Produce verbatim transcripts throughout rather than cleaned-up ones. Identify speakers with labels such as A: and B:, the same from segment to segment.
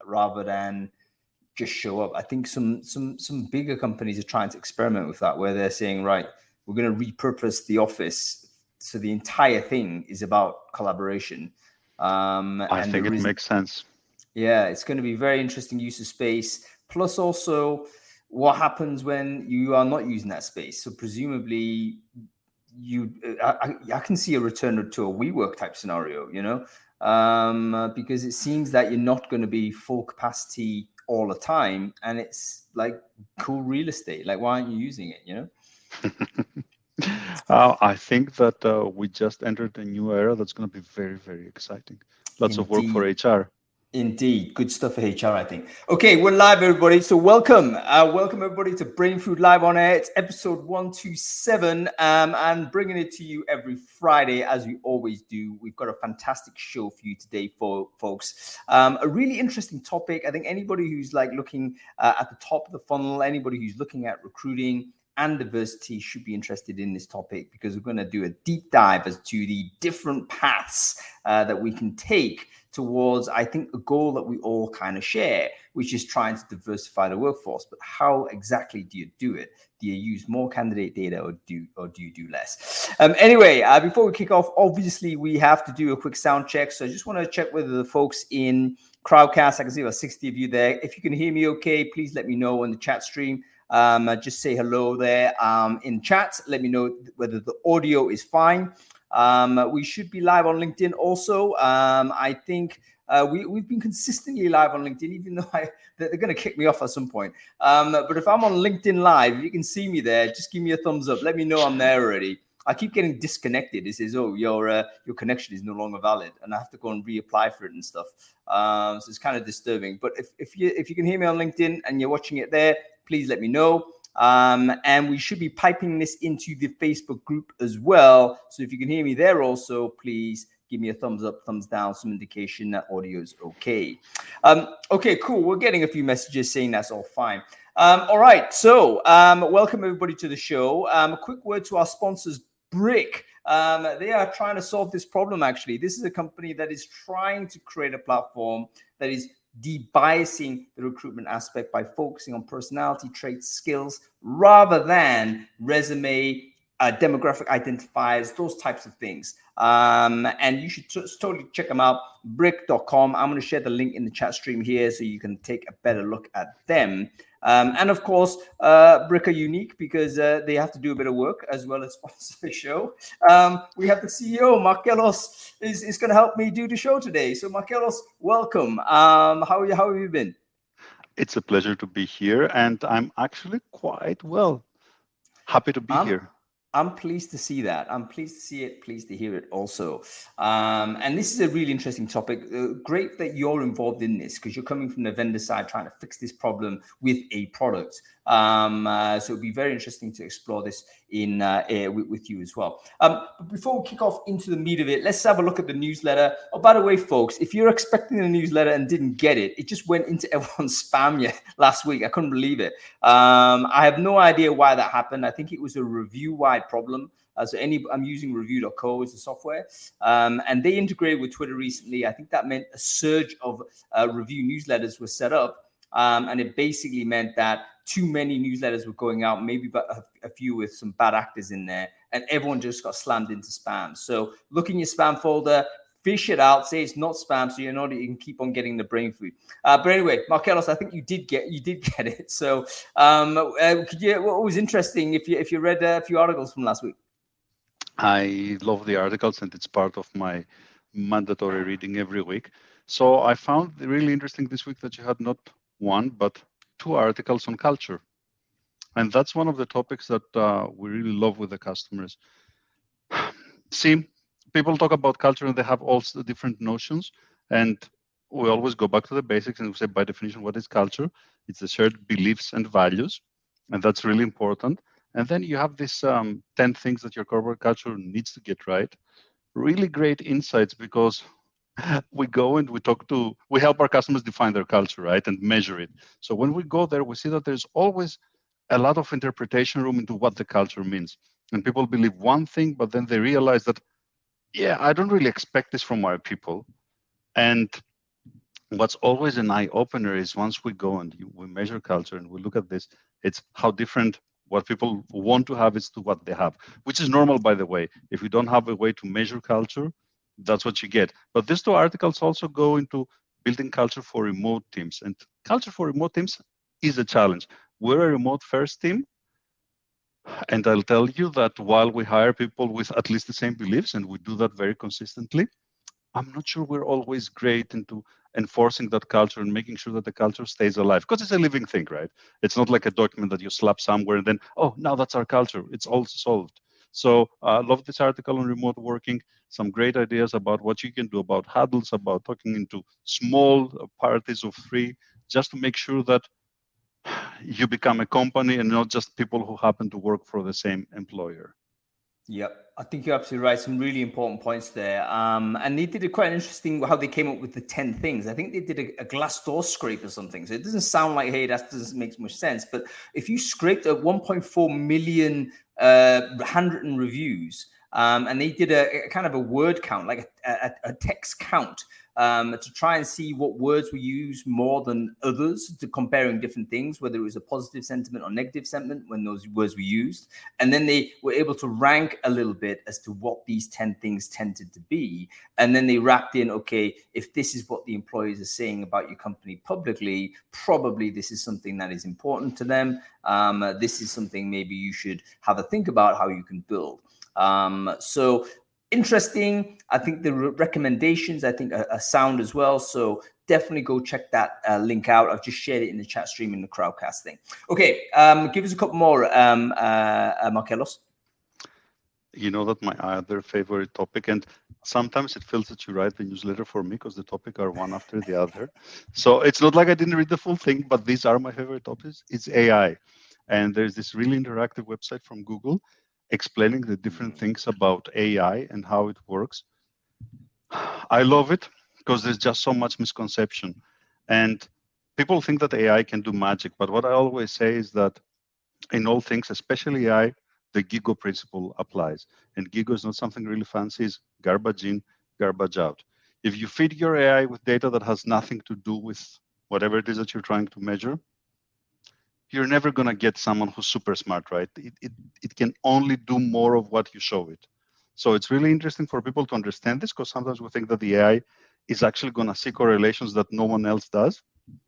A: rather than just show up. I think some some some bigger companies are trying to experiment with that, where they're saying, right, we're going to repurpose the office so the entire thing is about collaboration. Um,
B: I
A: and
B: think it
A: is,
B: makes sense.
A: Yeah, it's going to be very interesting use of space. Plus, also, what happens when you are not using that space? So presumably, you, I, I can see a return to a WeWork type scenario, you know, um, uh, because it seems that you're not going to be full capacity all the time, and it's like cool real estate. Like, why aren't you using it? You know.
B: uh, I think that uh, we just entered a new era that's going to be very, very exciting. Lots
A: Indeed.
B: of work for H R.
A: Indeed. Good stuff for H R, I think. Okay, we're live, everybody. So welcome. Uh, welcome, everybody, to Brain Food Live on Air. It's episode one twenty-seven, um, and bringing it to you every Friday, as we always do. We've got a fantastic show for you today, for folks. Um, a really interesting topic. I think anybody who's like looking uh, at the top of the funnel, anybody who's looking at recruiting and diversity should be interested in this topic, because we're going to do a deep dive as to the different paths uh, that we can take towards, I think, a goal that we all kind of share, which is trying to diversify the workforce. But how exactly do you do it? Do you use more candidate data, or do or do you do less? Um, anyway, uh, before we kick off, obviously we have to do a quick sound check. So I just want to check whether the folks in Crowdcast, I can see about sixty of you there. If you can hear me okay, please let me know on the chat stream. Um, uh, just say hello there um, in chat. Let me know whether the audio is fine. Um, we should be live on LinkedIn also. Um, I think uh, we, we've been consistently live on LinkedIn, even though I, they're going to kick me off at some point. Um, but if I'm on LinkedIn Live, if you can see me there, just give me a thumbs up. Let me know I'm there already. I keep getting disconnected. It says, oh, your uh, your connection is no longer valid, and I have to go and reapply for it and stuff. Um, so it's kind of disturbing. But if, if you if you can hear me on LinkedIn and you're watching it there, please let me know. Um, and we should be piping this into the Facebook group as well. So if you can hear me there also, please give me a thumbs up, thumbs down, some indication that audio is okay. Um, okay, cool. We're getting a few messages saying that's all fine. Um, all right. So um, welcome everybody to the show. Um, a quick word to our sponsors, Brick. Um, they are trying to solve this problem, actually. This is a company that is trying to create a platform that is debiasing the recruitment aspect by focusing on personality traits, skills, rather than resume, uh, demographic identifiers, those types of things. Um, and you should t- totally check them out, brick dot com. I'm going to share the link in the chat stream here so you can take a better look at them. Um, and of course, uh, Brick are unique because uh, they have to do a bit of work as well as sponsor the show. Um, we have the C E O, Markelos, is, is going to help me do the show today. So Markelos, welcome. Um, how, are you, how have you been?
B: It's a pleasure to be here, and I'm actually quite well. Happy to be
A: I'm,
B: here.
A: I'm pleased to see that. I'm pleased to see it, pleased to hear it also. Um, and this is a really interesting topic. Uh, great that you're involved in this, because you're coming from the vendor side trying to fix this problem with a product. Um, uh, so it'd be very interesting to explore this in uh, uh, with, with you as well. Um, but before we kick off into the meat of it, let's have a look at the newsletter. Oh, by the way, folks, if you're expecting the newsletter and didn't get it, it just went into everyone's spam yet last week. I couldn't believe it. Um, I have no idea why that happened. I think it was a review-wide problem. Uh, so any, I'm using review dot co as a software, um, and they integrated with Twitter recently. I think that meant a surge of uh, review newsletters were set up, um, and it basically meant that too many newsletters were going out, maybe but a, a few with some bad actors in there, and everyone just got slammed into spam. So look in your spam folder, fish it out, say it's not spam, so you know that you can keep on getting the brain food. Uh, but anyway, Markelos, I think you did get you did get it. So um, uh, could you? What was interesting if you if you read a few articles from last week?
B: I love the articles, and it's part of my mandatory reading every week. So I found really interesting this week that you had not one, but two articles on culture. And that's one of the topics that uh, we really love with the customers. See, people talk about culture and they have all the different notions. And we always go back to the basics and we say, by definition, what is culture? It's the shared beliefs and values. And that's really important. And then you have these um, ten things that your corporate culture needs to get right. Really great insights, because we go and we talk to, we help our customers define their culture, right, and measure it. So when we go there, we see that there's always a lot of interpretation room into what the culture means. And people believe one thing, but then they realize that, yeah, I don't really expect this from my people. And what's always an eye opener is once we go and you, we measure culture and we look at this, it's how different what people want to have is to what they have, which is normal, by the way. If you don't have a way to measure culture, that's what you get. But these two articles also go into building culture for remote teams, and culture for remote teams is a challenge. We're a remote first team, and I'll tell you that while we hire people with at least the same beliefs, and we do that very consistently, I'm not sure we're always great into enforcing that culture and making sure that the culture stays alive, because it's a living thing, right? It's not like a document that you slap somewhere and then, oh, now that's our culture. It's all solved. So I uh, love this article on remote working, some great ideas about what you can do about huddles, about talking into small parties of three, just to make sure that you become a company and not just people who happen to work for the same employer.
A: Yep, I think you're absolutely right. Some really important points there. Um, and they did a quite interesting how they came up with the ten things. I think they did a, a Glassdoor scrape or something. So it doesn't sound like, hey, that doesn't make much sense. But if you scraped at one point four million uh, handwritten reviews, um, and they did a, a kind of a word count, like a, a, a text count, um, to try and see what words were used more than others, to comparing different things, whether it was a positive sentiment or negative sentiment when those words were used. And then they were able to rank a little bit as to what these ten things tended to be. And then they wrapped in, okay, if this is what the employees are saying about your company publicly, probably this is something that is important to them. Um, uh, this is something maybe you should have a think about how you can build. Um, so interesting. I think the re- recommendations, I think, are, are sound as well. So definitely go check that uh, link out. I've just shared it in the chat stream in the Crowdcast thing. Okay, um, give us a couple more, um, uh, uh, Markellos.
B: You know that my other favorite topic, and sometimes it feels that you write the newsletter for me because the topic are one after the other. So it's not like I didn't read the full thing, but these are my favorite topics. It's A I. And there's this really interactive website from Google explaining the different things about A I and how it works. I love it because there's just so much misconception. And people think that A I can do magic. But what I always say is that in all things, especially A I, the GIGO principle applies. And GIGO is not something really fancy, it's garbage in, garbage out. If you feed your A I with data that has nothing to do with whatever it is that you're trying to measure, you're never going to get someone who's super smart, right? It, it, it can only do more of what you show it. So it's really interesting for people to understand this, because sometimes we think that the A I is actually going to see correlations that no one else does.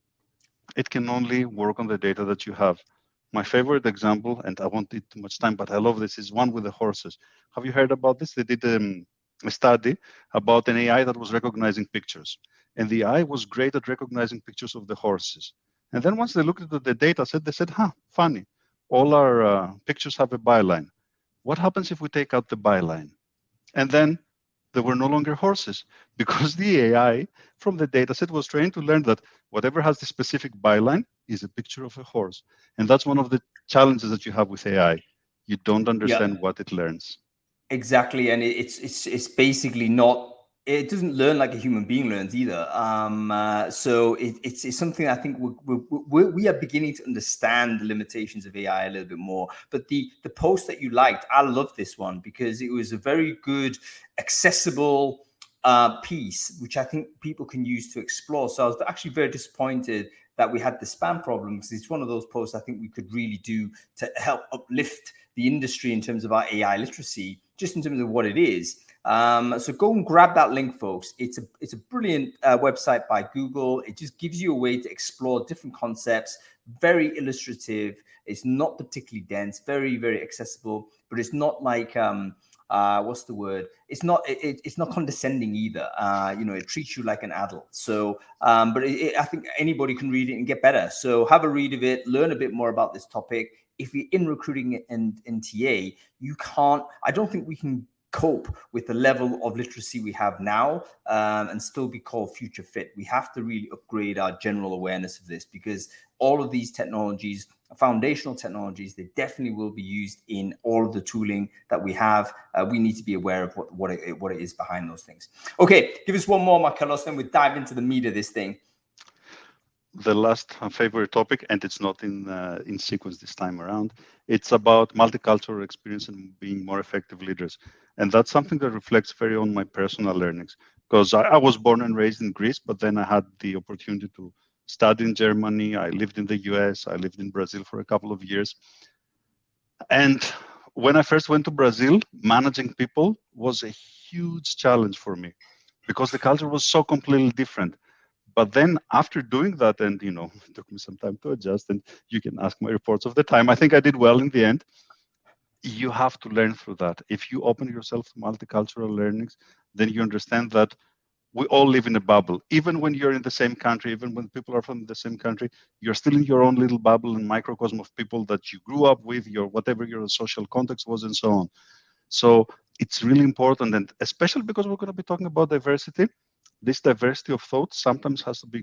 B: It can only work on the data that you have. My favorite example, and I won't take too much time, but I love this, is one with the horses. Have you heard about this? They did um, a study about an A I that was recognizing pictures. And the A I was great at recognizing pictures of the horses. And then once they looked at the data set, they said, huh, funny. All our uh, pictures have a byline. What happens if we take out the byline? And then there were no longer horses, because the A I from the data set was trained to learn that whatever has the specific byline is a picture of a horse. And that's one of the challenges that you have with A I. You don't understand yeah. what it learns.
A: Exactly. And it's it's it's basically not, it doesn't learn like a human being learns either. Um, uh, so it, it's, it's something I think we we we are beginning to understand the limitations of A I a little bit more. But the the post that you liked, I love this one because it was a very good, accessible uh, piece, which I think people can use to explore. So I was actually very disappointed that we had the spam problems. It's one of those posts I think we could really do to help uplift the industry in terms of our A I literacy, just in terms of what it is. Um, so go and grab that link, folks. It's a it's a brilliant uh, website by Google. It just gives you a way to explore different concepts. Very illustrative. It's not particularly dense. Very very accessible. But it's not like um, uh, what's the word? It's not it, it's not condescending either. Uh, you know, it treats you like an adult. So, um, but it, it, I think anybody can read it and get better. So have a read of it. Learn a bit more about this topic. If you're in recruiting and, and T A, you can't. I don't think we can cope with the level of literacy we have now um, and still be called future fit. We have to really upgrade our general awareness of this, because all of these technologies, foundational technologies, they definitely will be used in all of the tooling that we have. Uh, we need to be aware of what, what, it, what it is behind those things. Okay, give us one more, Markellos, then we'll dive into the meat of this thing.
B: the last favorite topic, and it's not in uh, in sequence this time around. It's about multicultural experience and being more effective leaders, and that's something that reflects very on my personal learnings. Because I, I was born and raised in Greece, but then I had the opportunity to study in Germany. I lived in the U S. I lived in Brazil for a couple of years, and when I first went to Brazil, managing people was a huge challenge for me because the culture was so completely different. But then after doing that, and you know, it took me some time to adjust, and you can ask my reports of the time. I think I did well in the end. You have to learn through that. If you open yourself to multicultural learnings, then you understand that we all live in a bubble. Even when you're in the same country, even when people are from the same country, you're still in your own little bubble and microcosm of people that you grew up with, your whatever your social context was, and so on. So it's really important, and especially because we're going to be talking about diversity, this diversity of thought sometimes has to be,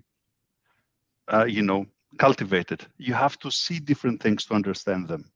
B: uh, you know, cultivated. You have to see different things to understand them.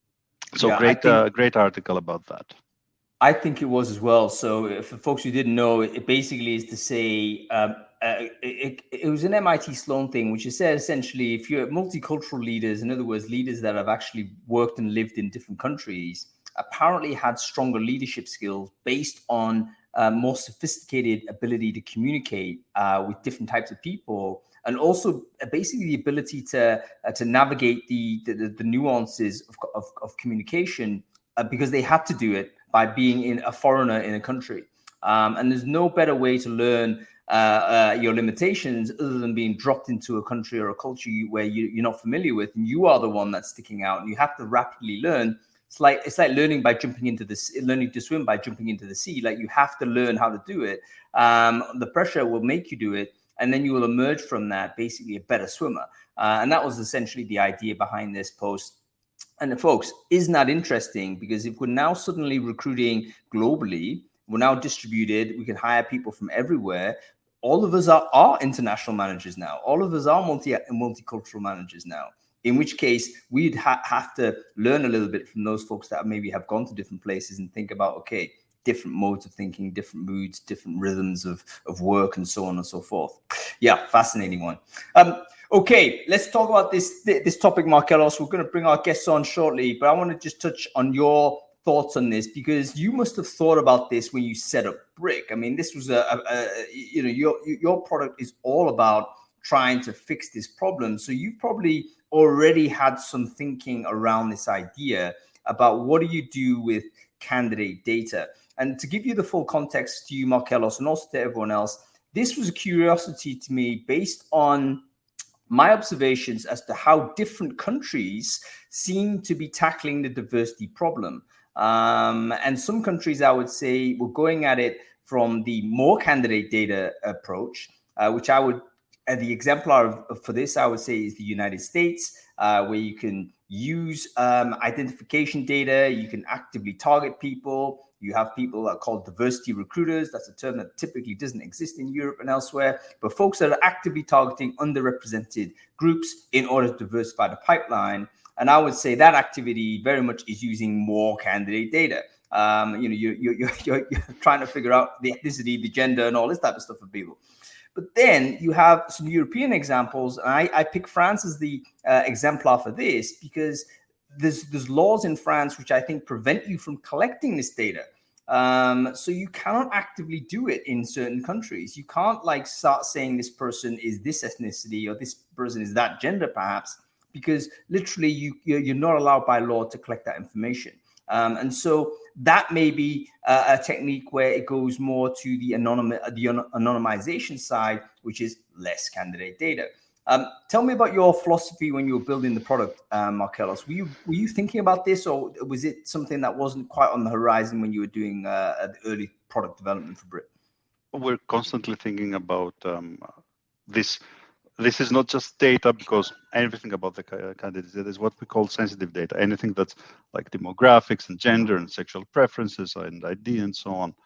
B: So yeah, great, think, uh, great article about that.
A: I think it was as well. So for folks who didn't know, it basically is to say, um, uh, it, it was an M I T Sloan thing, which is said essentially, if you're multicultural leaders, in other words, leaders that have actually worked and lived in different countries, apparently had stronger leadership skills based on uh, more sophisticated ability to communicate uh, with different types of people, and also uh, basically the ability to uh, to navigate the the, the nuances of, of, of communication uh, because they had to do it by being in a foreigner in a country. Um, and there's no better way to learn uh, uh, your limitations other than being dropped into a country or a culture you, where you, you're not familiar with, and you are the one that's sticking out, and you have to rapidly learn. It's like it's like learning by jumping into the learning to swim by jumping into the sea. Like you have to learn how to do it. Um, the pressure will make you do it, and then you will emerge from that basically a better swimmer. Uh, and that was essentially the idea behind this post. And folks, isn't that interesting? Because if we're now suddenly recruiting globally, we're now distributed, we can hire people from everywhere. All of us are, are international managers now. All of us are multi multicultural managers now. In which case, we'd ha- have to learn a little bit from those folks that maybe have gone to different places and think about, okay, different modes of thinking, different moods, different rhythms of, of work, and so on and so forth. Yeah, fascinating one. Um, okay, let's talk about this, this topic, Markelos. We're going to bring our guests on shortly, but I want to just touch on your thoughts on this, because you must have thought about this when you set up Brick. I mean, this was a, a, a you know, your your product is all about trying to fix this problem. So you've probably already had some thinking around this idea about what do you do with candidate data. And to give you the full context to you, Markelos, and also to everyone else, this was a curiosity to me based on my observations as to how different countries seem to be tackling the diversity problem. Um, and some countries, I would say, were going at it from the more candidate data approach, uh, which I would And the exemplar of, for this, I would say, is the United States, uh, where you can use um, identification data. You can actively target people. You have people that are called diversity recruiters. That's a term that typically doesn't exist in Europe and elsewhere. But folks that are actively targeting underrepresented groups in order to diversify the pipeline. And I would say that activity very much is using more candidate data. Um, you know, you, you, you're, you're, you're trying to figure out the ethnicity, the gender, and all this type of stuff for people. But then you have some European examples. And I, I pick France as the uh, exemplar for this because there's, there's laws in France which I think prevent you from collecting this data. Um, so you cannot actively do it in certain countries. You can't like start saying this person is this ethnicity or this person is that gender, perhaps, because literally you, you're not allowed by law to collect that information. Um, and so that may be uh, a technique where it goes more to the, anonym, the anonymization side, which is less candidate data. Um, tell me about your philosophy when you were building the product, um, Markelos. Were you were you thinking about this, or was it something that wasn't quite on the horizon when you were doing uh, the early product development for Brit?
B: We're constantly thinking about um, this. This is not just data, because everything about the candidates is what we call sensitive data. Anything that's like demographics and gender and sexual preferences and I D and so on.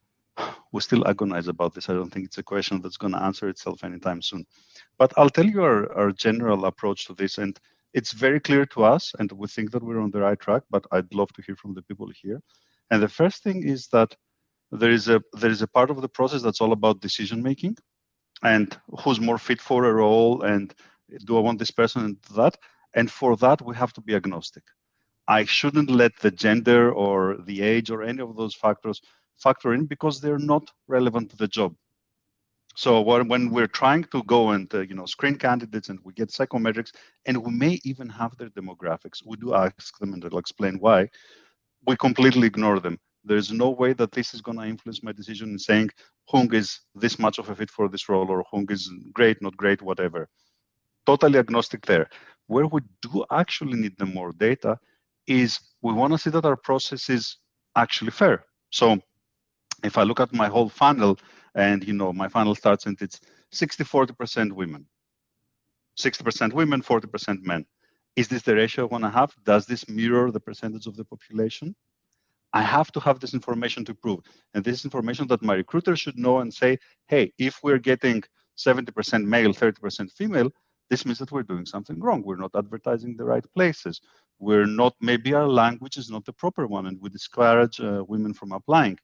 B: We still agonize about this. I don't think it's a question that's going to answer itself anytime soon. But I'll tell you our, our general approach to this. And it's very clear to us, and we think that we're on the right track, but I'd love to hear from the people here. And the first thing is that there is a there is a part of the process that's all about decision making, and who's more fit for a role, and do I want this person and that? And for that, we have to be agnostic. I shouldn't let the gender or the age or any of those factors factor in because they're not relevant to the job. So when we're trying to go and uh, you know screen candidates and we get psychometrics and we may even have their demographics, we do ask them and they'll explain why. We completely ignore them. There's no way that this is going to influence my decision in saying Hung is this much of a fit for this role or Hung is great, not great, whatever. Totally agnostic there. Where we do actually need the more data is we want to see that our process is actually fair. So if I look at my whole funnel and you know my funnel starts and it's sixty forty percent women, sixty percent women, forty percent men. Is this the ratio I want to have? Does this mirror the percentage of the population? I have to have this information to prove. And this information that my recruiter should know and say, hey, if we're getting seventy percent male, thirty percent female, this means that we're doing something wrong. We're not advertising the right places. We're not, maybe our language is not the proper one and we discourage uh, women from applying.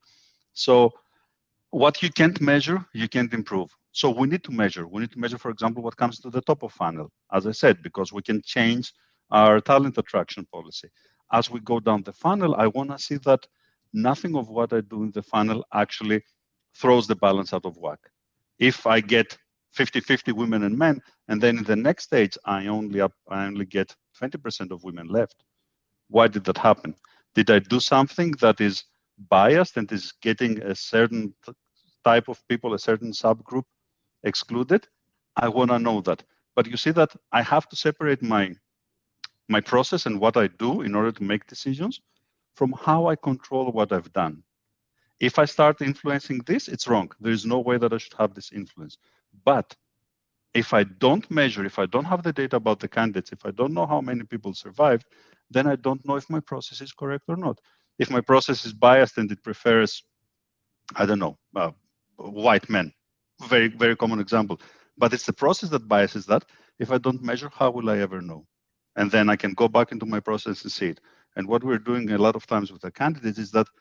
B: So what you can't measure, you can't improve. So we need to measure. We need to measure, for example, what comes to the top of funnel, as I said, because we can change our talent attraction policy. As we go down the funnel, I want to see that nothing of what I do in the funnel actually throws the balance out of whack. If I get fifty fifty women and men, and then in the next stage, I only up, I only get twenty percent of women left. Why did that happen? Did I do something that is biased and is getting a certain type of people, a certain subgroup excluded? I want to know that. But you see that I have to separate my my process and what I do in order to make decisions from how I control what I've done. If I start influencing this, it's wrong. There is no way that I should have this influence. But if I don't measure, if I don't have the data about the candidates, if I don't know how many people survived, then I don't know if my process is correct or not. If my process is biased and it prefers, I don't know, uh, white men, very, very common example. But it's the process that biases that. If I don't measure, how will I ever know? And then I can go back into my process and see it. And what we're doing a lot of times with the candidates is that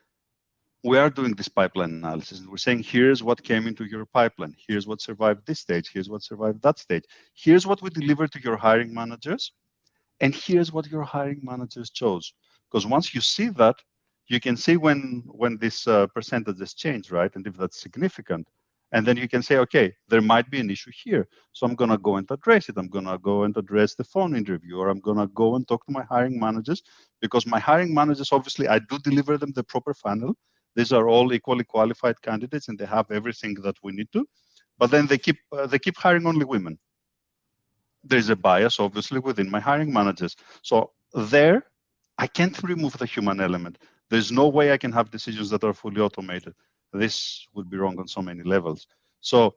B: we are doing this pipeline analysis. And we're saying, here's what came into your pipeline. Here's what survived this stage. Here's what survived that stage. Here's what we delivered to your hiring managers. And here's what your hiring managers chose. Because once you see that, you can see when, when this uh, percentage has changed, right? And if that's significant. And then you can say, okay, there might be an issue here. So I'm going to go and address it. I'm going to go and address the phone interview, or I'm going to go and talk to my hiring managers, because my hiring managers, obviously, I do deliver them the proper funnel. These are all equally qualified candidates, and they have everything that we need to. But then they keep uh, they keep hiring only women. There's a bias, obviously, within my hiring managers. So there, I can't remove the human element. There's no way I can have decisions that are fully automated. This would be wrong on so many levels. So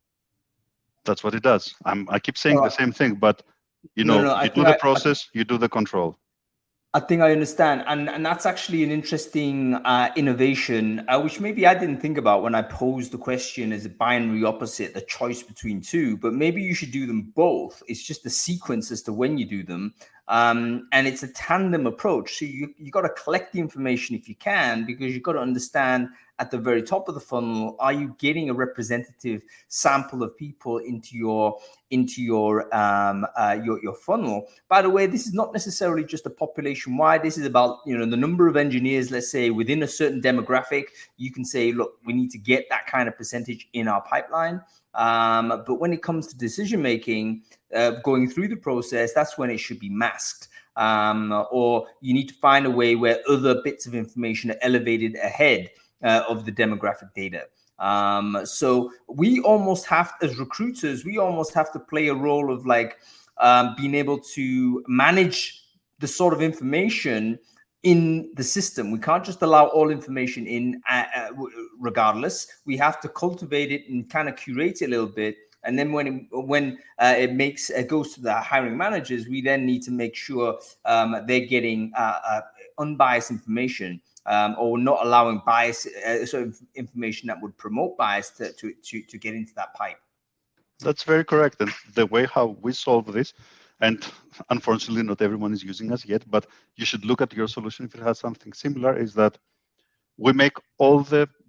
B: that's what it does. I'm, I keep saying uh, the same thing, but you know, no, no, you do the I, process, I, you do the control.
A: I think I understand. And, and that's actually an interesting uh, innovation, uh, which maybe I didn't think about when I posed the question as a binary opposite, the choice between two, but maybe you should do them both. It's just the sequence as to when you do them. Um, and it's a tandem approach. So you, you got to collect the information if you can, because you've got to understand at the very top of the funnel, are you getting a representative sample of people into your into your um, uh, your your funnel? By the way, this is not necessarily just a population wide. This is about, you know, the number of engineers, let's say, within a certain demographic. You can say, look, we need to get that kind of percentage in our pipeline. Um, but when it comes to decision making, uh, going through the process, that's when it should be masked. Um, or you need to find a way where other bits of information are elevated ahead Uh, of the demographic data. Um, so we almost have, as recruiters, we almost have to play a role of like um, being able to manage the sort of information in the system. We can't just allow all information in uh, uh, regardless. We have to cultivate it and kind of curate it a little bit. And then when it, when uh, it makes it goes to the hiring managers, we then need to make sure um, they're getting uh, uh, unbiased information. Um, or not allowing bias, uh, sort of information that would promote bias to, to, to, to get into that pipe.
B: That's very correct. And the way how we solve this, and unfortunately not everyone is using us yet, but you should look at your solution if it has something similar, is that we make all the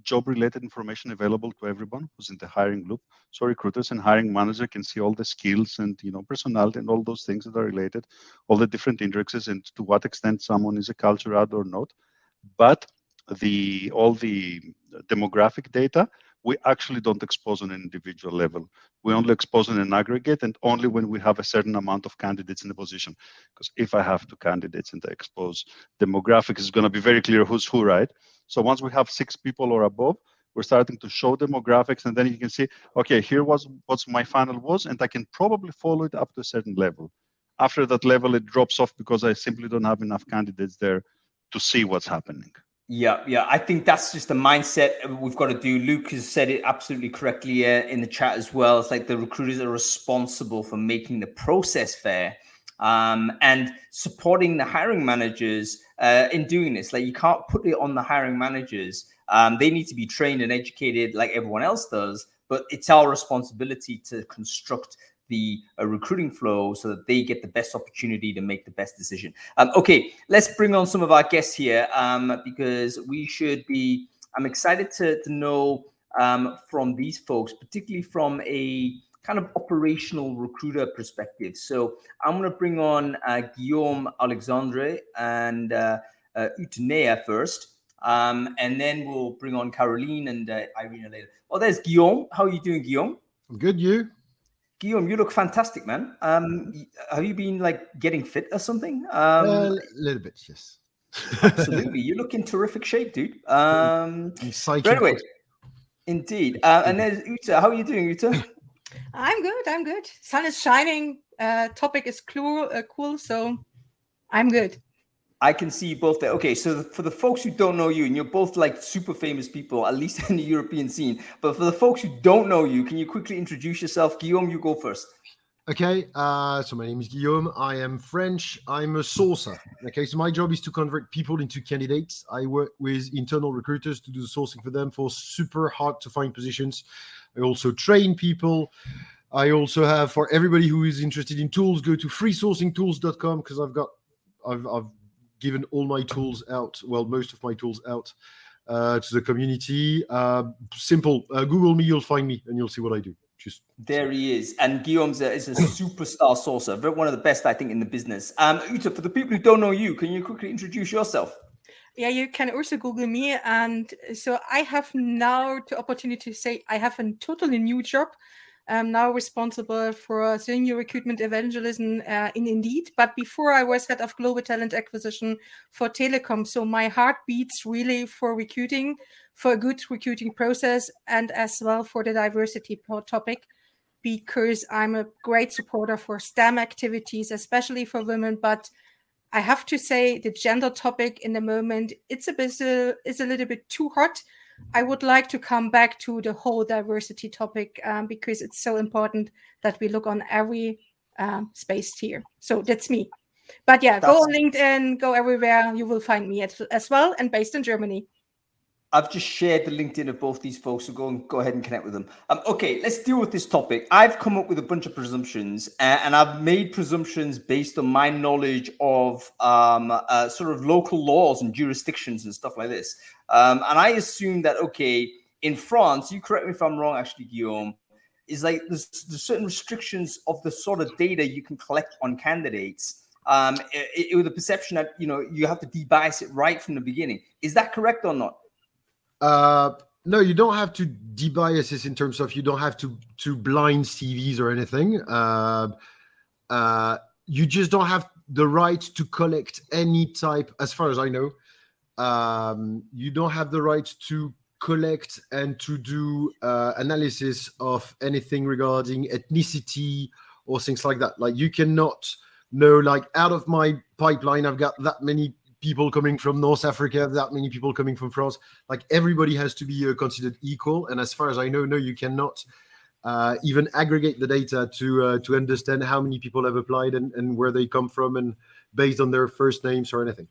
B: job-related information available to everyone who's in the hiring loop. So recruiters and hiring manager can see all the skills and, you know, personality and all those things that are related, all the different indexes and to what extent someone is a culture add or not. But the all the demographic data, we actually don't expose on an individual level. We only expose on an aggregate and only when we have a certain amount of candidates in the position. Because if I have two candidates and I expose demographics, it's going to be very clear who's who, right? So once we have six people or above, we're starting to show demographics, and then you can see, okay, here was what my funnel was, and I can probably follow it up to a certain level. After that level, it drops off because I simply don't have enough candidates there to see what's happening.
A: Yeah, yeah. I think that's just the mindset we've got to do. Luke has said it absolutely correctly uh, in the chat as well. It's like the recruiters are responsible for making the process fair um, and supporting the hiring managers uh, in doing this. Like, you can't put it on the hiring managers. Um, they need to be trained and educated like everyone else does, but it's our responsibility to construct the uh, recruiting flow so that they get the best opportunity to make the best decision. Um, okay, let's bring on some of our guests here um, because we should be, I'm excited to, to know um, from these folks, particularly from a kind of operational recruiter perspective. So I'm going to bring on uh, Guillaume Alexandre and uh, uh, Utenea first. Um, and then we'll bring on Caroline and uh, Irina later. Oh, there's Guillaume. How are you doing, Guillaume?
C: I'm good, you?
A: Guillaume, you look fantastic, man. Um, have you been like getting fit or something? Um,
C: a uh, little bit, yes.
A: Absolutely, you look in terrific shape, dude. Um, but anyway, indeed. Uh, and there's Uta. How are you doing, Uta?
D: I'm good. I'm good. Sun is shining. Uh, topic is cool. Uh, cool. So I'm good.
A: I can see you both there. Okay, so for the folks who don't know you, and you're both like super famous people, at least in the European scene, but for the folks who don't know you, can you quickly introduce yourself? Guillaume, you go first.
C: Okay, uh, so my name is Guillaume. I am French. I'm a sourcer. Okay, so my job is to convert people into candidates. I work with internal recruiters to do the sourcing for them for super hard to find positions. I also train people. I also have, for everybody who is interested in tools, go to free sourcing tools dot com because I've got, I've, I've given all my tools out, well, most of my tools out uh, to the community. Uh, simple, uh, Google me, you'll find me, and you'll see what I do. Just
A: There he is. And Guillaume's a, is a superstar sourcer, one of the best, I think, in the business. Um, Uta, for the people who don't know you, can you quickly introduce yourself?
D: Yeah, you can also Google me. And so I have now the opportunity to say I have a totally new job. I'm now responsible for senior recruitment evangelism uh, in Indeed. But before I was head of global talent acquisition for Telecom. So my heart beats really for recruiting, for a good recruiting process, and as well for the diversity topic, because I'm a great supporter for STEM activities, especially for women. But I have to say the gender topic in the moment, it's a bit, uh, it's a little bit too hot. I would like to come back to the whole diversity topic um, because it's so important that we look on every um, space here. So that's me. But yeah, that's... go on LinkedIn, go everywhere. You will find me as, as well, and based in Germany.
A: I've just shared the LinkedIn of both these folks, so go and go ahead and connect with them. Um, okay, let's deal with this topic. I've come up with a bunch of presumptions, uh, and I've made presumptions based on my knowledge of um, uh, sort of local laws and jurisdictions and stuff like this. Um, and I assume that, okay, in France, you correct me if I'm wrong, actually, Guillaume, is like there's, there's certain restrictions of the sort of data you can collect on candidates um, it, it, with the perception that, you know, you have to debias it right from the beginning. Is that correct or not?
C: Uh, no, you don't have to debias this in terms of you don't have to to blind C Vs or anything. Uh, uh, you just don't have the right to collect any type, as far as I know. Um, you don't have the right to collect and to do uh, analysis of anything regarding ethnicity or things like that. Like you cannot know, like out of my pipeline, I've got that many people coming from North Africa, that many people coming from France. Like everybody has to be uh, considered equal. And as far as I know, no, you cannot uh, even aggregate the data to uh, to understand how many people have applied and, and where they come from and based on their first names or anything.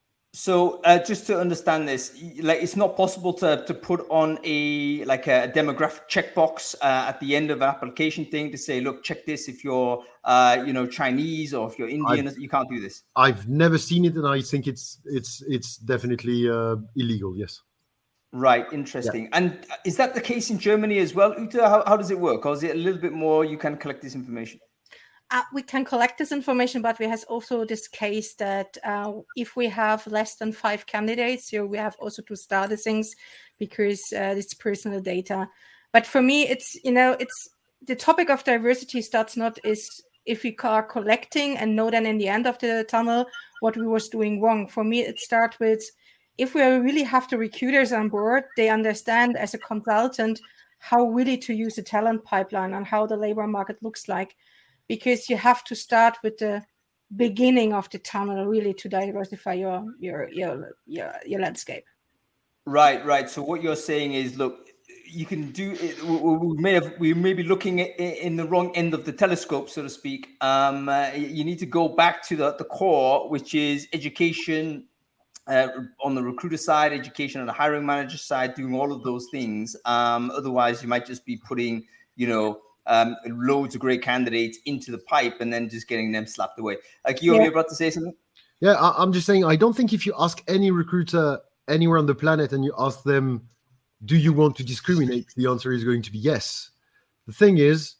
A: So uh, just to understand this, like it's not possible to to put on a like a demographic checkbox uh, at the end of an application thing to say, look, check this if you're uh, you know Chinese or if you're Indian. I've, you can't do this.
C: I've never seen it, and I think it's it's it's definitely uh, illegal. Yes.
A: Right, interesting. Yeah. And is that the case in Germany as well, Ute? How, how does it work? Or is it a little bit more you can collect this information?
D: Uh, we can collect this information, but we have also this case that uh, if we have less than five candidates, so we have also to start the things because uh, it's personal data. But for me, it's, you know, it's the topic of diversity starts not is if we are collecting and know then in the end of the tunnel what we was doing wrong. For me, it starts with if we really have the recruiters on board, they understand as a consultant how really to use the talent pipeline and how the labor market looks like. Because you have to start with the beginning of the tunnel, really, to diversify your your your your, your landscape.
A: Right, right. So what you're saying is, look, you can do it. We may have we may be looking at in the wrong end of the telescope, so to speak. Um, uh, you need to go back to the, the core, which is education uh, on the recruiter side, education on the hiring manager side, doing all of those things. Um, otherwise, you might just be putting, you know. Um, loads of great candidates into the pipe and then just getting them slapped away. Like, Guillaume, yeah. You're about to say something?
C: Yeah, I, I'm just saying, I don't think if you ask any recruiter anywhere on the planet and you ask them, do you want to discriminate? The answer is going to be yes. The thing is,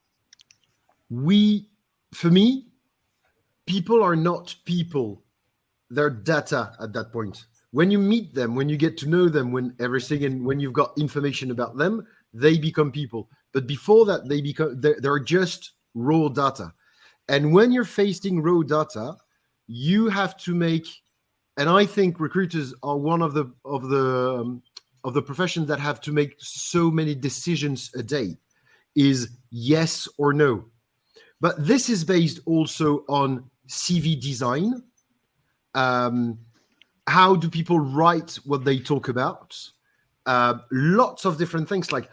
C: we, for me, people are not people. They're data at that point. When you meet them, when you get to know them, when everything, and when you've got information about them, they become people. But before that, they become they're, they're just raw data. And when you're facing raw data, you have to make. And I think recruiters are one of the of the um, of the professions that have to make so many decisions a day. Is yes or no. But this is based also on C V design. Um, how do people write what they talk about? Uh, lots of different things like.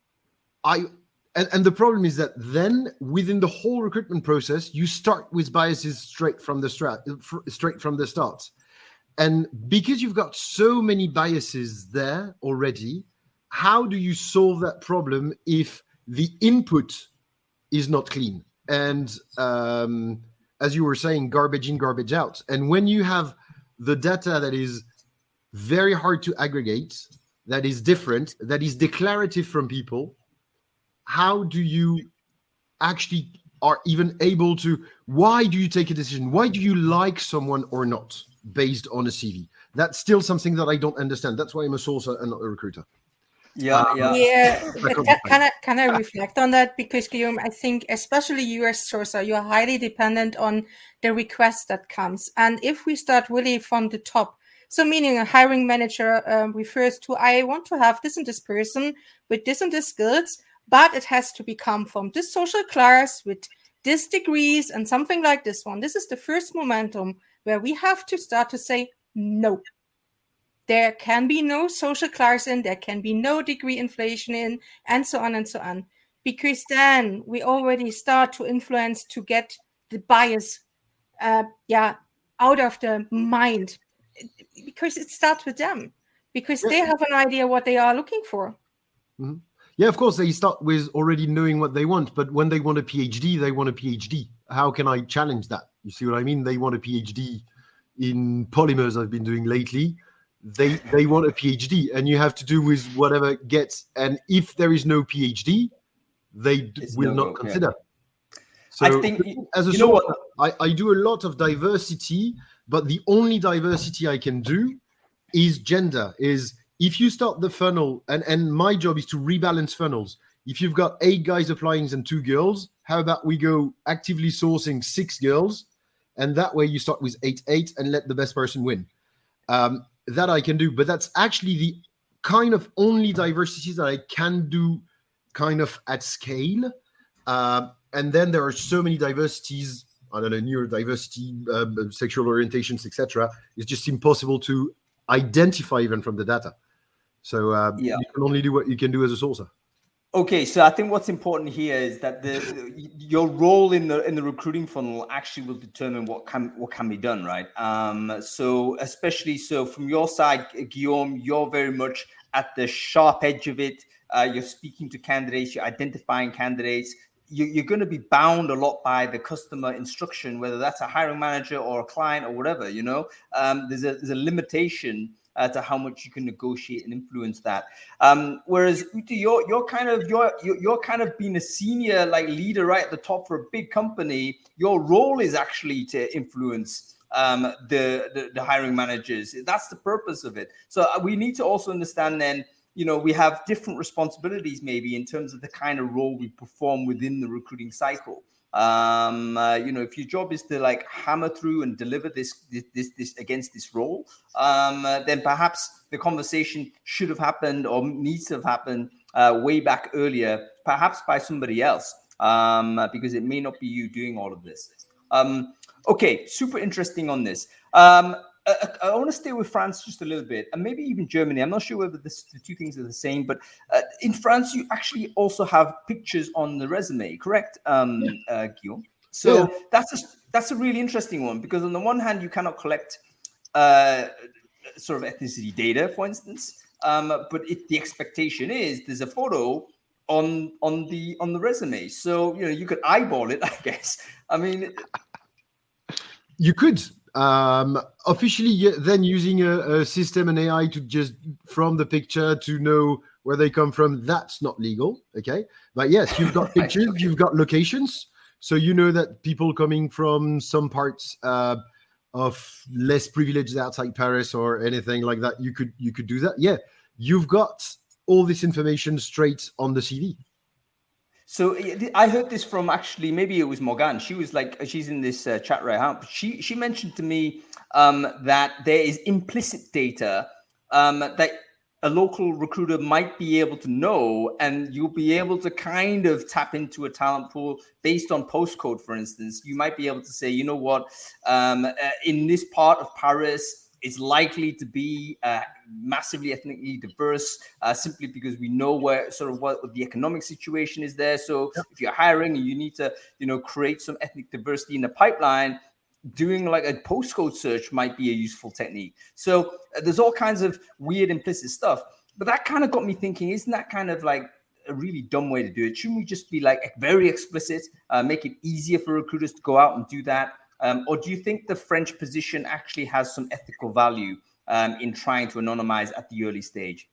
C: I and, and the problem is that then within the whole recruitment process, you start with biases straight from the strat, straight from the start. And because you've got so many biases there already, how do you solve that problem if the input is not clean? And um, as you were saying, garbage in, garbage out. And when you have the data that is very hard to aggregate, that is different, that is declarative from people, how do you actually are even able to, why do you take a decision? Why do you like someone or not based on a C V? That's still something that I don't understand. That's why I'm a sourcer and not a recruiter.
A: Yeah,
C: um,
A: yeah.
D: Yeah, can, can, I, can I reflect on that? Because, Guillaume, I think especially you as sourcer, you're highly dependent on the request that comes. And if we start really from the top, so meaning a hiring manager um, refers to, I want to have this and this person with this and this skills, but it has to become from this social class with this degrees and something like this one. This is the first momentum where we have to start to say, no, there can be no social class in, there can be no degree inflation in, and so on and so on. Because then we already start to influence to get the bias uh, yeah, out of the mind. Because it starts with them. Because they have an idea what they are looking for.
C: Mm-hmm. Yeah, of course, they start with already knowing what they want. But when they want a PhD, they want a PhD. How can I challenge that? You see what I mean? They want a PhD in polymers I've been doing lately. They they want a PhD. And you have to do with whatever gets. And if there is no PhD, they d- will no, not okay. consider. So
A: I think,
C: as a
A: you know
C: sort,
A: what?
C: I, I do a lot of diversity, but the only diversity I can do is gender, is if you start the funnel, and, and my job is to rebalance funnels. If you've got eight guys applying and two girls, how about we go actively sourcing six girls? And that way you start with eight, eight and let the best person win. Um, that I can do. But that's actually the kind of only diversity that I can do kind of at scale. Uh, and then there are so many diversities, I don't know, neurodiversity, uh, sexual orientations, et cetera. It's just impossible to identify even from the data. So uh, yeah. you can only do what you can do as a sourcer.
A: Okay, so I think what's important here is that the, the your role in the in the recruiting funnel actually will determine what can what can be done, right? Um, so especially so from your side, Guillaume, you're very much at the sharp edge of it. Uh, you're speaking to candidates, you're identifying candidates. You, you're going to be bound a lot by the customer instruction, whether that's a hiring manager or a client or whatever. You know, um, there's a there's a limitation. uh, to how much you can negotiate and influence that. Um, whereas Ute, you're you're kind of you're you're kind of being a senior like leader right at the top for a big company. Your role is actually to influence um, the, the the hiring managers. That's the purpose of it. So we need to also understand then. You know, we have different responsibilities maybe in terms of the kind of role we perform within the recruiting cycle. Um, uh, you know, if your job is to like hammer through and deliver this, this, this, this against this role, um, uh, then perhaps the conversation should have happened or needs to have happened uh, way back earlier, perhaps by somebody else, um, uh, because it may not be you doing all of this. Um, okay, super interesting on this. Um, I, I want to stay with France just a little bit, and maybe even Germany. I'm not sure whether this, the two things are the same, but uh, in France, you actually also have pictures on the resume, correct, um, yeah. uh, Guillaume? So yeah. that's a, that's a really interesting one, because on the one hand, you cannot collect uh, sort of ethnicity data, for instance, um, but it, the expectation is there's a photo on on the on the resume, so you know you could eyeball it, I guess. I mean,
C: you could. Um, officially, then using a, a system and A I to just from the picture to know where they come from, that's not legal. Okay. But yes, you've got pictures, okay. You've got locations. So you know that people coming from some parts uh, of less privileged outside Paris or anything like that, you could you could do that. Yeah. You've got all this information straight on the C V.
A: So I heard this from actually, maybe it was Morgane. She was like, she's in this uh, chat right now. She she mentioned to me um, that there is implicit data um, that a local recruiter might be able to know, and you'll be able to kind of tap into a talent pool based on postcode, for instance. You might be able to say, you know what, um, uh, in this part of Paris, it's likely to be uh, massively ethnically diverse, uh, simply because we know where sort of what the economic situation is there. So yep. if you're hiring and you need to, you know, create some ethnic diversity in the pipeline, doing like a postcode search might be a useful technique. So uh, there's all kinds of weird implicit stuff. But that kind of got me thinking, isn't that kind of like a really dumb way to do it? Shouldn't we just be like very explicit, uh, make it easier for recruiters to go out and do that? Um, or do you think the French position actually has some ethical value um, in trying to anonymize at the early stage?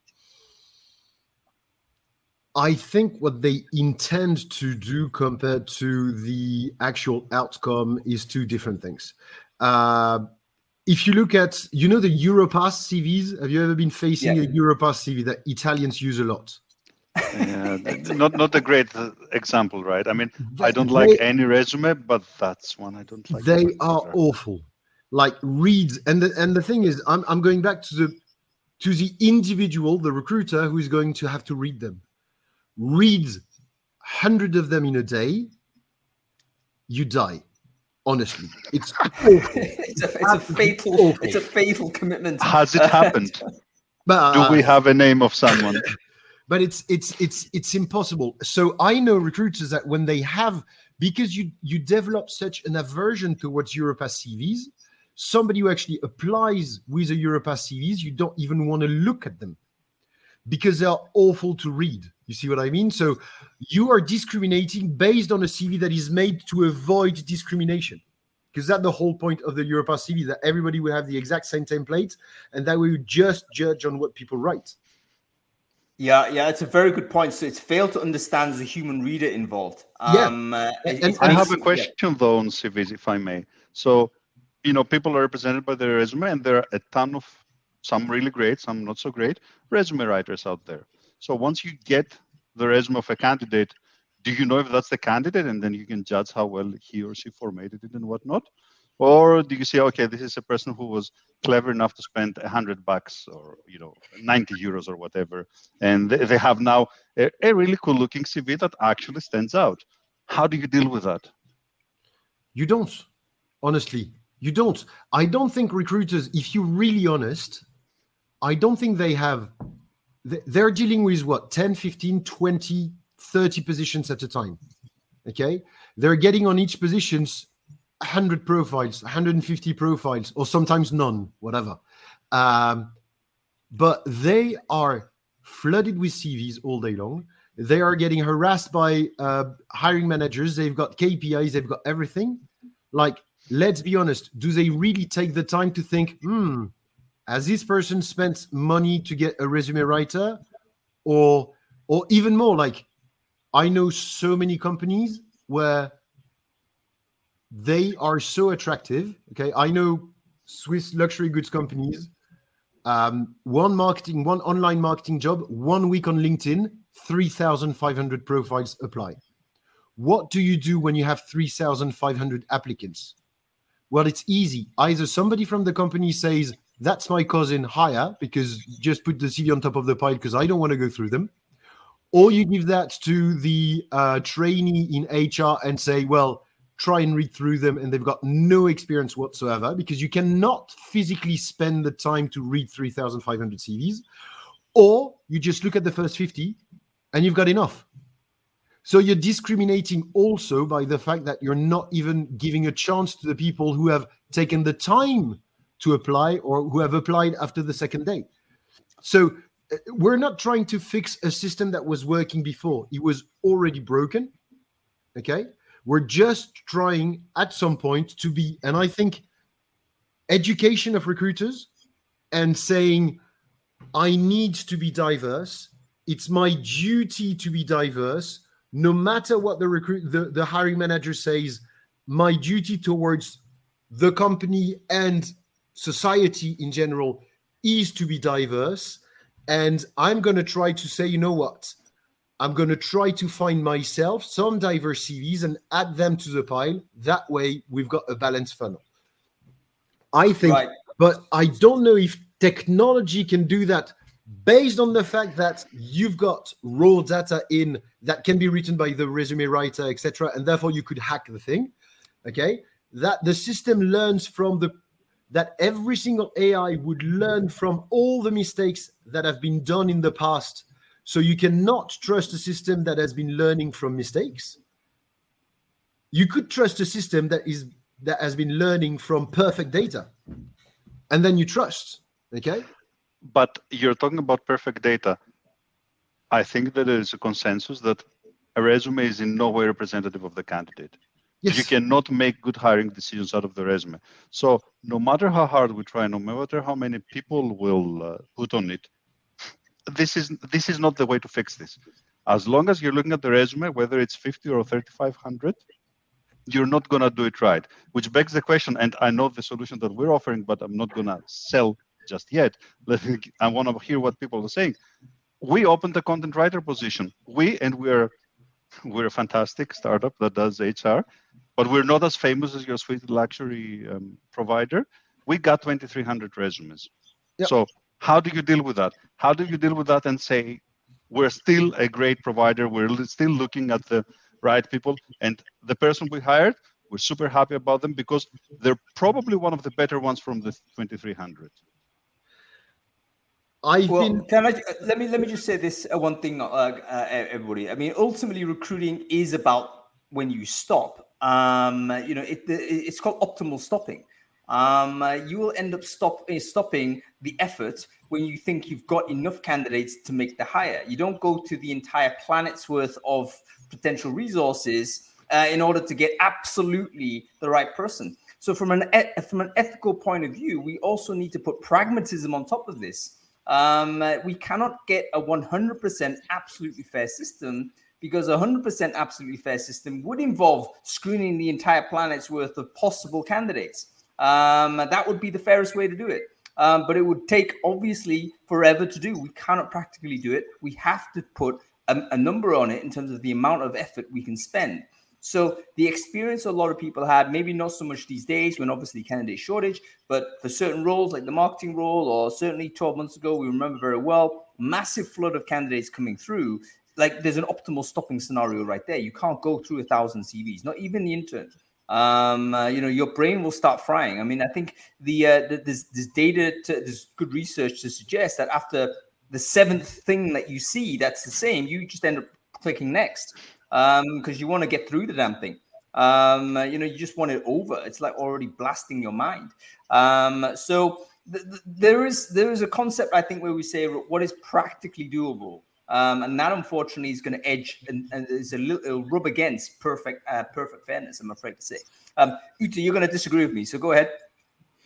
C: I think what they intend to do compared to the actual outcome is two different things. Uh, if you look at, you know, the Europass C Vs, have you ever been facing yeah. a Europass C V that Italians use a lot?
B: Yeah, not not a great example, right? I mean, I don't like they, any resume, but that's one I don't like.
C: They are awful. Like read, and the and the thing is, I'm I'm going back to the to the individual, the recruiter, who is going to have to read them. Read hundred of them in a day, you die. Honestly, it's awful.
A: it's a, it's a fatal awful. It's a fatal commitment.
B: Has it happened?
C: But, uh,
B: do we have a name of someone?
C: But it's it's it's it's impossible. So I know recruiters that when they have, because you you develop such an aversion towards Europass C Vs, somebody who actually applies with a Europass C Vs, you don't even want to look at them because they're awful to read. You see what I mean? So you are discriminating based on a C V that is made to avoid discrimination. Because that's the whole point of the Europass C V, that everybody will have the exact same template and that we would just judge on what people write.
A: Yeah, yeah, it's a very good point. So it's failed to understand the human reader involved. Um,
C: yeah.
A: Uh,
C: and,
B: and I have a question yeah. though on C Vs, if I may. So, you know, people are represented by their resume, and there are a ton of, some really great, some not so great, resume writers out there. So once you get the resume of a candidate, do you know if that's the candidate, and then you can judge how well he or she formatted it and whatnot? Or do you say, okay, this is a person who was clever enough to spend a hundred bucks or, you know, ninety euros or whatever, and they, they have now a, a really cool looking C V that actually stands out. How do you deal with that?
C: You don't, honestly, you don't. I don't think recruiters, if you're really honest, I don't think they have, they're dealing with what, ten, fifteen, twenty, thirty positions at a time, okay? They're getting on each positions one hundred profiles, one hundred fifty profiles, or sometimes none, whatever. Um, but they are flooded with C Vs all day long. They are getting harassed by uh, hiring managers. They've got K P Is. They've got everything. Like, let's be honest. Do they really take the time to think, hmm, has this person spent money to get a resume writer? Or, or even more, like, I know so many companies where they are so attractive. Okay, I know Swiss luxury goods companies. Um, one marketing, one online marketing job, one week on LinkedIn, three thousand five hundred profiles apply. What do you do when you have three thousand five hundred applicants? Well, it's easy. Either somebody from the company says, that's my cousin, hire, because just put the C V on top of the pile because I don't want to go through them. Or you give that to the uh, trainee in H R and say, well, try and read through them, and they've got no experience whatsoever, because you cannot physically spend the time to read three thousand five hundred C Vs. Or you just look at the first fifty and you've got enough. So you're discriminating also by the fact that you're not even giving a chance to the people who have taken the time to apply or who have applied after the second day. So uh, we're not trying to fix a system that was working before. It was already broken. Okay. We're just trying at some point to be, and I think education of recruiters and saying, I need to be diverse. It's my duty to be diverse. No matter what the recruit, the, the hiring manager says, my duty towards the company and society in general is to be diverse. And I'm going to try to say, you know what? I'm going to try to find myself some diverse C Vs and add them to the pile. That way, we've got a balanced funnel. I think, right. But I don't know if technology can do that based on the fact that you've got raw data in that can be written by the resume writer, et cetera, and therefore you could hack the thing. Okay, that the system learns from the that every single A I would learn from all the mistakes that have been done in the past. So you cannot trust a system that has been learning from mistakes. You could trust a system that is that has been learning from perfect data, and then you trust. Okay.
B: But you're talking about perfect data. I think that there is a consensus that a resume is in no way representative of the candidate. Yes. You cannot make good hiring decisions out of the resume. So no matter how hard we try, no matter how many people will uh, put on it, this is this is not the way to fix this. As long as you're looking at the resume, whether it's fifty or thirty-five hundred, you're not going to do it right. Which begs the question, and I know the solution that we're offering, but I'm not going to sell just yet. Let me, I want to hear what people are saying. We opened the content writer position. We, and we're we're a fantastic startup that does H R, but we're not as famous as your sweet luxury um, provider. We got twenty-three hundred resumes. Yep. So how do you deal with that? How do you deal with that and say, we're still a great provider, we're still looking at the right people, and the person we hired, we're super happy about them because they're probably one of the better ones from the twenty-three hundred.
A: I've well, been... can I let me let me just say this uh, one thing, uh, uh, everybody. I mean, ultimately, recruiting is about when you stop. Um, you know, it, it, it's called optimal stopping. Um, uh, you will end up stop uh, stopping the effort when you think you've got enough candidates to make the hire. You don't go to the entire planet's worth of potential resources uh, in order to get absolutely the right person. So, from an e- from an ethical point of view, we also need to put pragmatism on top of this. Um, uh, we cannot get a one hundred percent absolutely fair system, because a one hundred percent absolutely fair system would involve screening the entire planet's worth of possible candidates. Um, that would be the fairest way to do it. Um, but it would take, obviously, forever to do. We cannot practically do it. We have to put a, a number on it in terms of the amount of effort we can spend. So the experience a lot of people had, maybe not so much these days when obviously candidate shortage, but for certain roles like the marketing role, or certainly twelve months ago, we remember very well, massive flood of candidates coming through. Like there's an optimal stopping scenario right there. You can't go through a thousand C Vs, not even the intern. Um, uh, you know, your brain will start frying. I mean, I think the, uh, the there's, there's data, to, there's good research to suggest that after the seventh thing that you see that's the same, you just end up clicking next. Um, because you want to get through the damn thing. Um, you know, you just want it over. It's like already blasting your mind. Um, so th- th- there is there is a concept, I think, where we say what is practically doable, um, and that unfortunately is going to edge and, and is a little it'll rub against perfect uh, perfect fairness, I'm afraid to say. Um, Ute, you're going to disagree with me, so go ahead.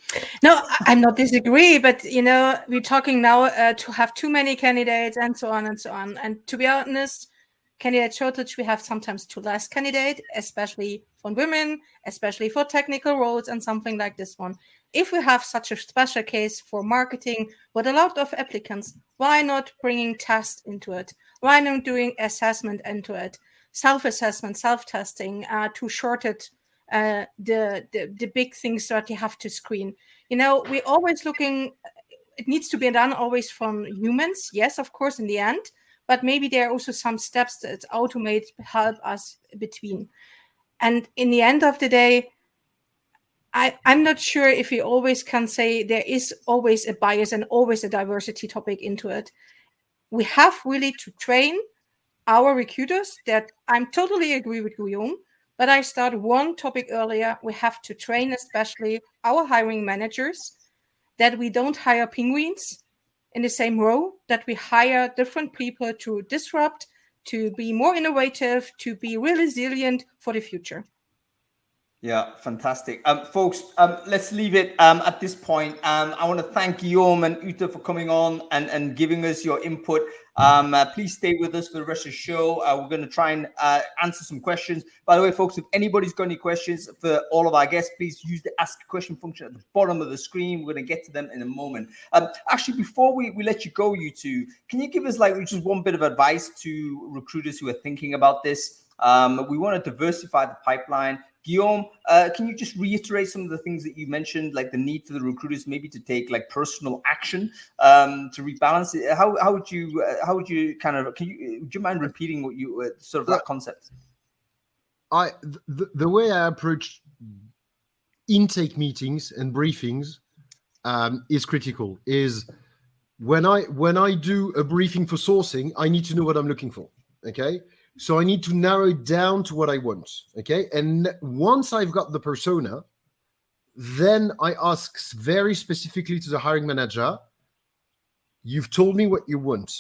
D: No, I'm not disagree, but you know, we're talking now uh, to have too many candidates and so on and so on. And to be honest, candidate shortage, we have sometimes too less candidate, especially for women, especially for technical roles and something like this one. If we have such a special case for marketing with a lot of applicants, why not bringing tests into it? Why not doing assessment into it? Self-assessment, self-testing uh, to shorten uh, the, the the big things that you have to screen. You know, we're always looking, it needs to be done always from humans. Yes, of course, in the end, but maybe there are also some steps that automate help us between. And in the end of the day, I, I'm not sure if we always can say there is always a bias and always a diversity topic into it. We have really to train our recruiters that I'm totally agree with Guillaume, but I start one topic earlier. We have to train especially our hiring managers that we don't hire penguins in the same row, that we hire different people to disrupt, to be more innovative, to be really resilient for the future.
A: Yeah, fantastic. Um, folks, um, let's leave it um, at this point. Um, I want to thank Guillaume and Ute for coming on and, and giving us your input. Um, uh, please stay with us for the rest of the show. Uh, we're going to try and uh, answer some questions. By the way, folks, if anybody's got any questions for all of our guests, please use the ask a question function at the bottom of the screen. We're going to get to them in a moment. Um, actually, before we, we let you go, you two, can you give us like just one bit of advice to recruiters who are thinking about this? Um, we want to diversify the pipeline. Guillaume, uh, can you just reiterate some of the things that you mentioned, like the need for the recruiters maybe to take like personal action um, to rebalance it? How how would you uh, how would you kind of can you would you mind repeating what you uh, sort of that concept?
C: I the, the way I approach intake meetings and briefings um, is critical. Is when I when I do a briefing for sourcing, I need to know what I'm looking for. Okay. So I need to narrow it down to what I want, okay? And once I've got the persona, then I ask very specifically to the hiring manager, you've told me what you want.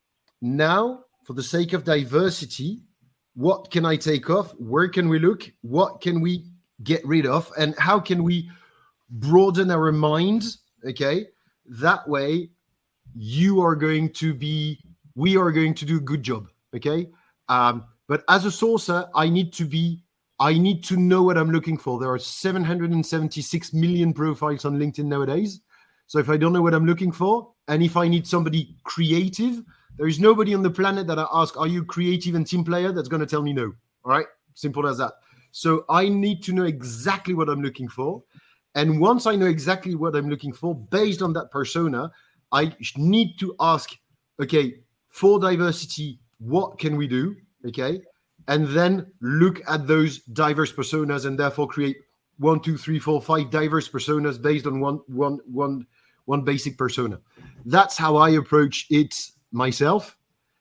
C: Now, for the sake of diversity, what can I take off? Where can we look? What can we get rid of? And how can we broaden our minds, okay? That way, you are going to be, we are going to do a good job, okay? Um, but as a sourcer, I need to be, I need to know what I'm looking for. There are seven hundred seventy-six million profiles on LinkedIn nowadays. So if I don't know what I'm looking for, and if I need somebody creative, there is nobody on the planet that I ask, are you creative and team player? That's going to tell me no. All right. Simple as that. So I need to know exactly what I'm looking for. And once I know exactly what I'm looking for, based on that persona, I need to ask, okay, for diversity, what can we do? Okay. And then look at those diverse personas and therefore create one, two, three, four, five diverse personas based on one, one, one, one basic persona. That's how I approach it myself,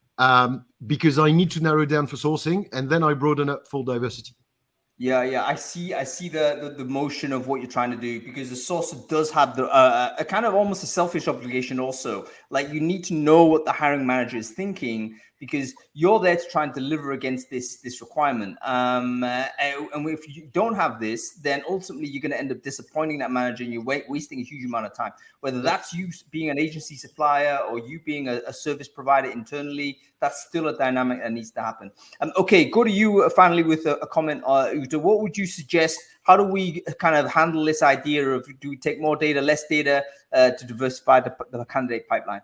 C: um, because I need to narrow down for sourcing and then I broaden up for diversity.
A: Yeah, yeah, I see. I see the, the the motion of what you're trying to do, because the sourcer does have the uh, a kind of almost a selfish obligation also. Like, you need to know what the hiring manager is thinking, because you're there to try and deliver against this this requirement. Um, uh, and if you don't have this, then ultimately you're going to end up disappointing that manager, and you're wait, wasting a huge amount of time. Whether that's you being an agency supplier or you being a, a service provider internally, that's still a dynamic that needs to happen. Um, okay, go to you uh, finally with a, a comment, uh, Ute. What would you suggest? How do we kind of handle this idea of, do we take more data, less data uh, to diversify the, the candidate pipeline?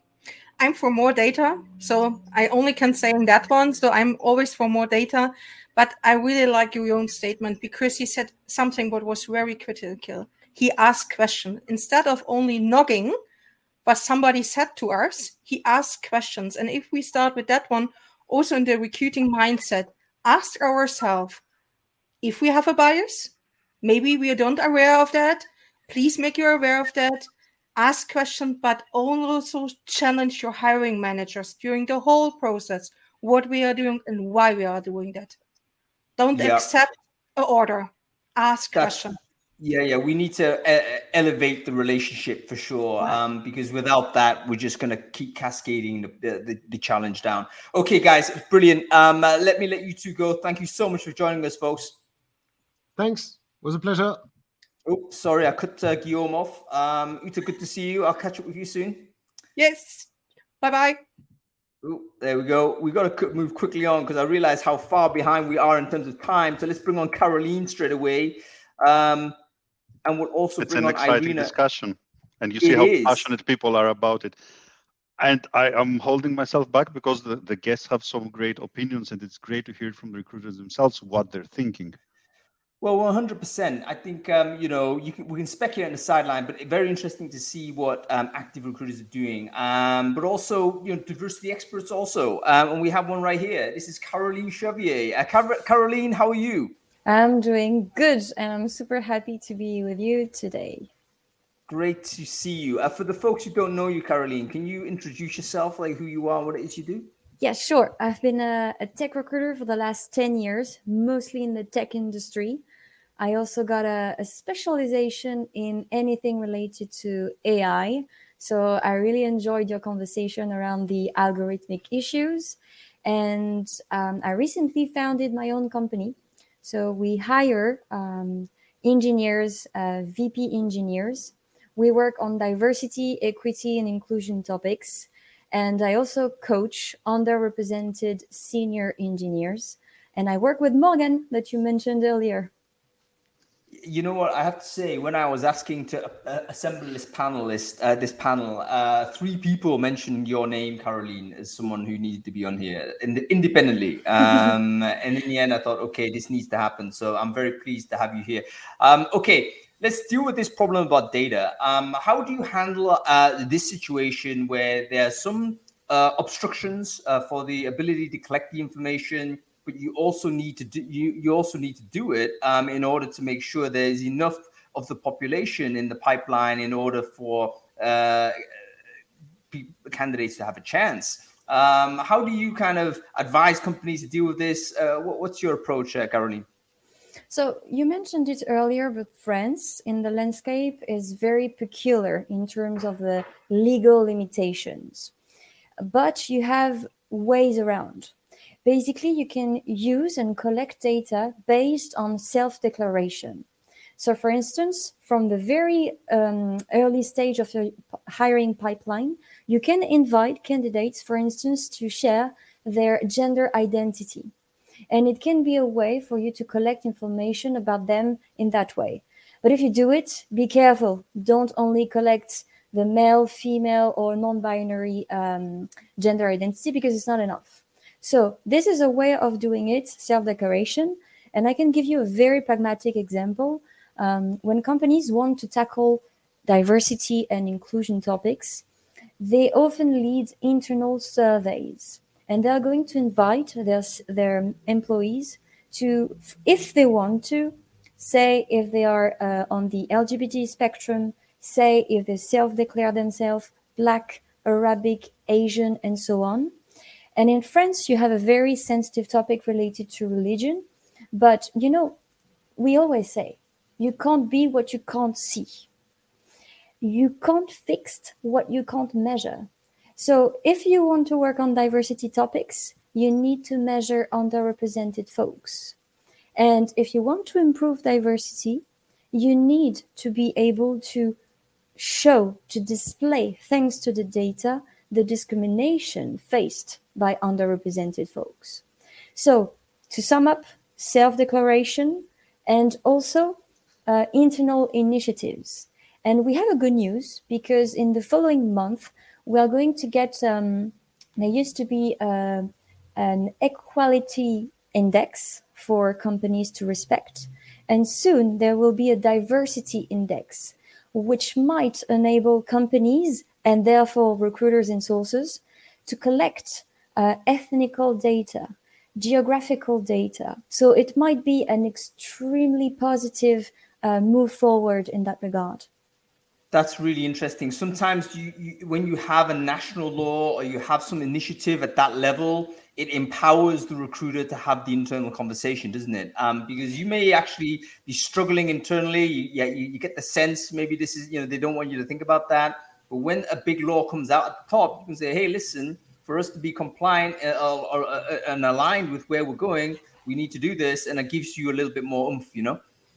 D: I'm for more data, so I only can say in that one. So I'm always for more data, but I really like your own statement, because he said something what was very critical. He asked questions instead of only nogging what somebody said to us. He asked questions, and if we start with that one, also in the recruiting mindset, ask ourselves if we have a bias. Maybe we don't aware of that. Please make you aware of that. Ask questions, but also challenge your hiring managers during the whole process, what we are doing and why we are doing that. Don't yeah. accept an order. Ask That's, questions.
A: Yeah, yeah. We need to uh, elevate the relationship for sure, right. um, because without that, we're just going to keep cascading the, the, the challenge down. Okay, guys, brilliant. Um, uh, let me let you two go. Thank you so much for joining us, folks.
C: Thanks. It was a pleasure.
A: Oh, sorry, I cut uh, Guillaume off. Um, Uta, good to see you. I'll catch up with you soon.
D: Yes. Bye-bye.
A: Oh, there we go. We got to move quickly on because I realize how far behind we are in terms of time. So let's bring on Caroline straight away. Um, and we'll also
B: it's
A: bring
B: an
A: on
B: exciting
A: Irina.
B: discussion. And you see
A: It
B: how
A: is.
B: passionate people are about it. And I am holding myself back because the, the guests have some great opinions, and it's great to hear from the recruiters themselves what they're thinking.
A: Well, one hundred percent. I think, um, you know, you can, we can speculate on the sideline, but very interesting to see what um, active recruiters are doing. Um, but also, you know, diversity experts also. Um, and we have one right here. This is Caroline Chevier. Uh, Car- Caroline, how are you?
E: I'm doing good, and I'm super happy to be with you today.
A: Great to see you. Uh, for the folks who don't know you, Caroline, can you introduce yourself, like who you are, what it is you do?
E: Yeah, sure. I've been a, a tech recruiter for the last ten years, mostly in the tech industry. I also got a, a specialization in anything related to A I. So I really enjoyed your conversation around the algorithmic issues. And um, I recently founded my own company. So we hire um, engineers, uh, V P engineers. We work on diversity, equity, and inclusion topics. And I also coach underrepresented senior engineers. And I work with Morgan that you mentioned earlier.
A: You know what I have to say? When I was asking to uh, assemble this panelist, uh, this panel, uh, three people mentioned your name, Caroline, as someone who needed to be on here ind- independently. Um, and in the end, I thought, okay, this needs to happen. So I'm very pleased to have you here. Um, okay, let's deal with this problem about data. Um, how do you handle uh, this situation where there are some uh, obstructions uh, for the ability to collect the information? But you also need to do you, you also need to do it um, in order to make sure there's enough of the population in the pipeline in order for uh, candidates to have a chance. Um, how do you kind of advise companies to deal with this? Uh, what, what's your approach, uh, Caroline?
E: So you mentioned it earlier, but France in the landscape is very peculiar in terms of the legal limitations. But you have ways around. Basically, you can use and collect data based on self-declaration. So for instance, from the very um, early stage of your hiring pipeline, you can invite candidates, for instance, to share their gender identity. And it can be a way for you to collect information about them in that way. But if you do it, be careful. Don't only collect the male, female, or non-binary um, gender identity, because it's not enough. So this is a way of doing it, self-declaration. And I can give you a very pragmatic example. Um, when companies want to tackle diversity and inclusion topics, they often lead internal surveys. And they're going to invite their, their employees to, if they want to, say if they are uh, on the L G B T spectrum, say if they self-declare themselves Black, Arabic, Asian, and so on. And in France, you have a very sensitive topic related to religion. But, you know, we always say, you can't be what you can't see. You can't fix what you can't measure. So if you want to work on diversity topics, you need to measure underrepresented folks. And if you want to improve diversity, you need to be able to show, to display, thanks to the data, the discrimination faced by underrepresented folks. So to sum up, self-declaration and also uh, internal initiatives. And we have a good news because in the following month, we are going to get, um, there used to be uh, an equality index for companies to respect. And soon there will be a diversity index, which might enable companies and therefore recruiters and sources to collect uh, ethnical data, geographical data. So it might be an extremely positive uh, move forward in that regard.
A: That's really interesting. Sometimes you, you, when you have a national law or you have some initiative at that level, it empowers the recruiter to have the internal conversation, doesn't it? Um, because you may actually be struggling internally. You, yeah, you, you get the sense maybe this is, you know, they don't want you to think about that. But when a big law comes out at the top, you can say, hey, listen, for us to be compliant uh, or, or, uh, and aligned with where we're going, we need to do this. And it gives you a little bit more oomph, you know?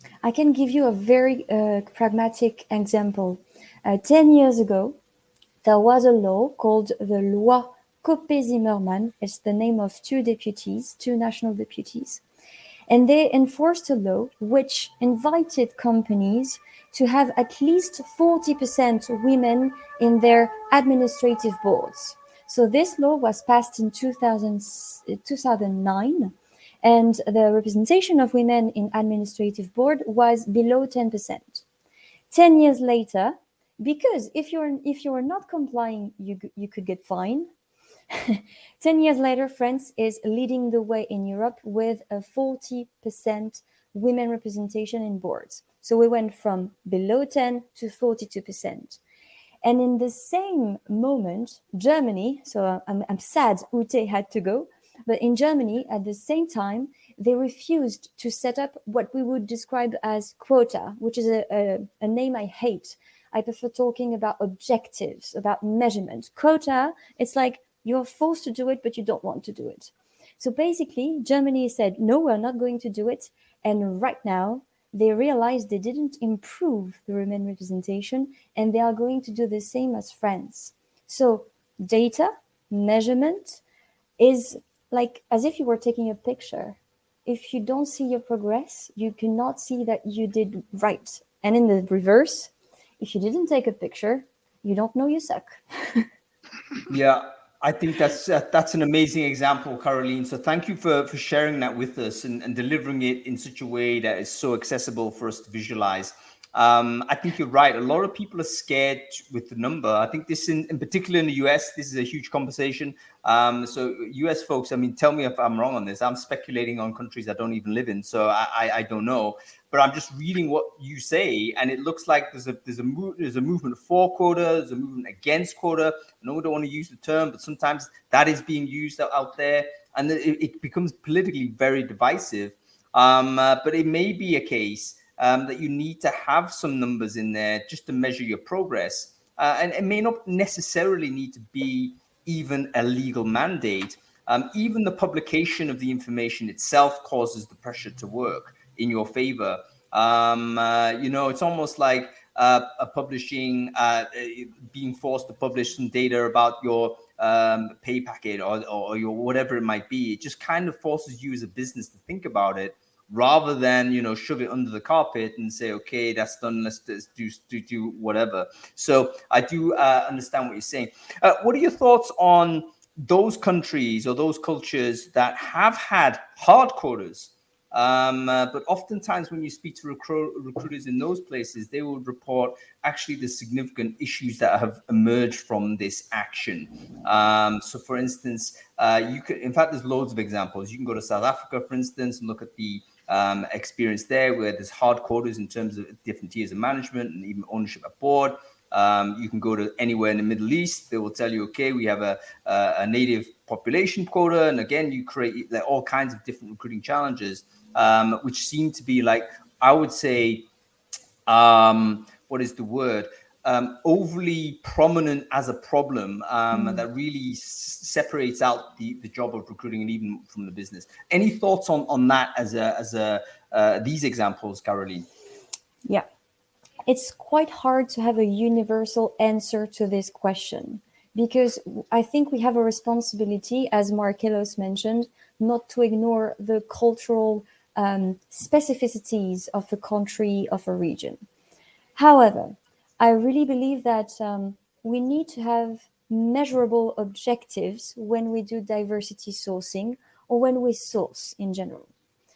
E: I can give you a very uh, pragmatic example. Uh, ten years ago, there was a law called the Loi Copé-Zimmermann. It's the name of two deputies, two national deputies. And they enforced a law which invited companies to have at least forty percent women in their administrative boards. So this law was passed in two thousand, two thousand nine, and the representation of women in administrative board was below ten percent. ten years later, because if you're if you are not complying, you you could get fined. ten years later, France is leading the way in Europe with a forty percent women representation in boards. So we went from below ten to forty-two percent. And in the same moment, Germany, so I'm, I'm sad Ute had to go, but in Germany, at the same time, they refused to set up what we would describe as quota, which is a, a, a name I hate. I prefer talking about objectives, about measurement. Quota, it's like you're forced to do it, but you don't want to do it. So basically, Germany said, no, we're not going to do it. And right now, they realized they didn't improve the women representation, and they are going to do the same as France. So data, measurement is like as if you were taking a picture. If you don't see your progress, you cannot see that you did right. And in the reverse, if you didn't take a picture, you don't know you suck.
A: Yeah, I think that's uh, that's an amazing example, Caroline. So thank you for, for sharing that with us and, and delivering it in such a way that is so accessible for us to visualize. Um, I think you're right. A lot of people are scared with the number. I think this in, in particular in the U S, this is a huge conversation. Um, so U S folks, I mean, tell me if I'm wrong on this. I'm speculating on countries I don't even live in. So I, I, I don't know, but I'm just reading what you say. And it looks like there's a, there's a, move, there's a movement for quota. There's a movement against quota. I know we don't want to use the term, but sometimes that is being used out, out there. And it, it becomes politically very divisive. Um, uh, but it may be a case Um, that you need to have some numbers in there just to measure your progress. Uh, and it may not necessarily need to be even a legal mandate. Um, even the publication of the information itself causes the pressure to work in your favor. Um, uh, you know, it's almost like uh, a publishing, uh, being forced to publish some data about your um, pay packet or, or your whatever it might be. It just kind of forces you as a business to think about it, rather than, you know, shove it under the carpet and say, okay, that's done, let's, let's do, do, do whatever. So I do uh, understand what you're saying. Uh, what are your thoughts on those countries or those cultures that have had hard quotas? Um, uh, but oftentimes when you speak to recru- recruiters in those places, they will report actually the significant issues that have emerged from this action. Um, so for instance, uh, you could, in fact, there's loads of examples. You can go to South Africa, for instance, and look at the um, experience there where there's hard quotas in terms of different tiers of management and even ownership at board. Um, you can go to anywhere in the Middle East. They will tell you, okay, we have a, a, a native population quota. And again, you create like, all kinds of different recruiting challenges, um, which seem to be like, I would say, um, what is the word? Um, overly prominent as a problem um, mm. that really s- separates out the, the job of recruiting and even from the business. Any thoughts on, on that as a, as a, uh, these examples, Caroline?
E: Yeah. It's quite hard to have a universal answer to this question, because I think we have a responsibility, as Markellos mentioned, not to ignore the cultural um, specificities of a country, of a region. However, I really believe that um, we need to have measurable objectives when we do diversity sourcing or when we source in general.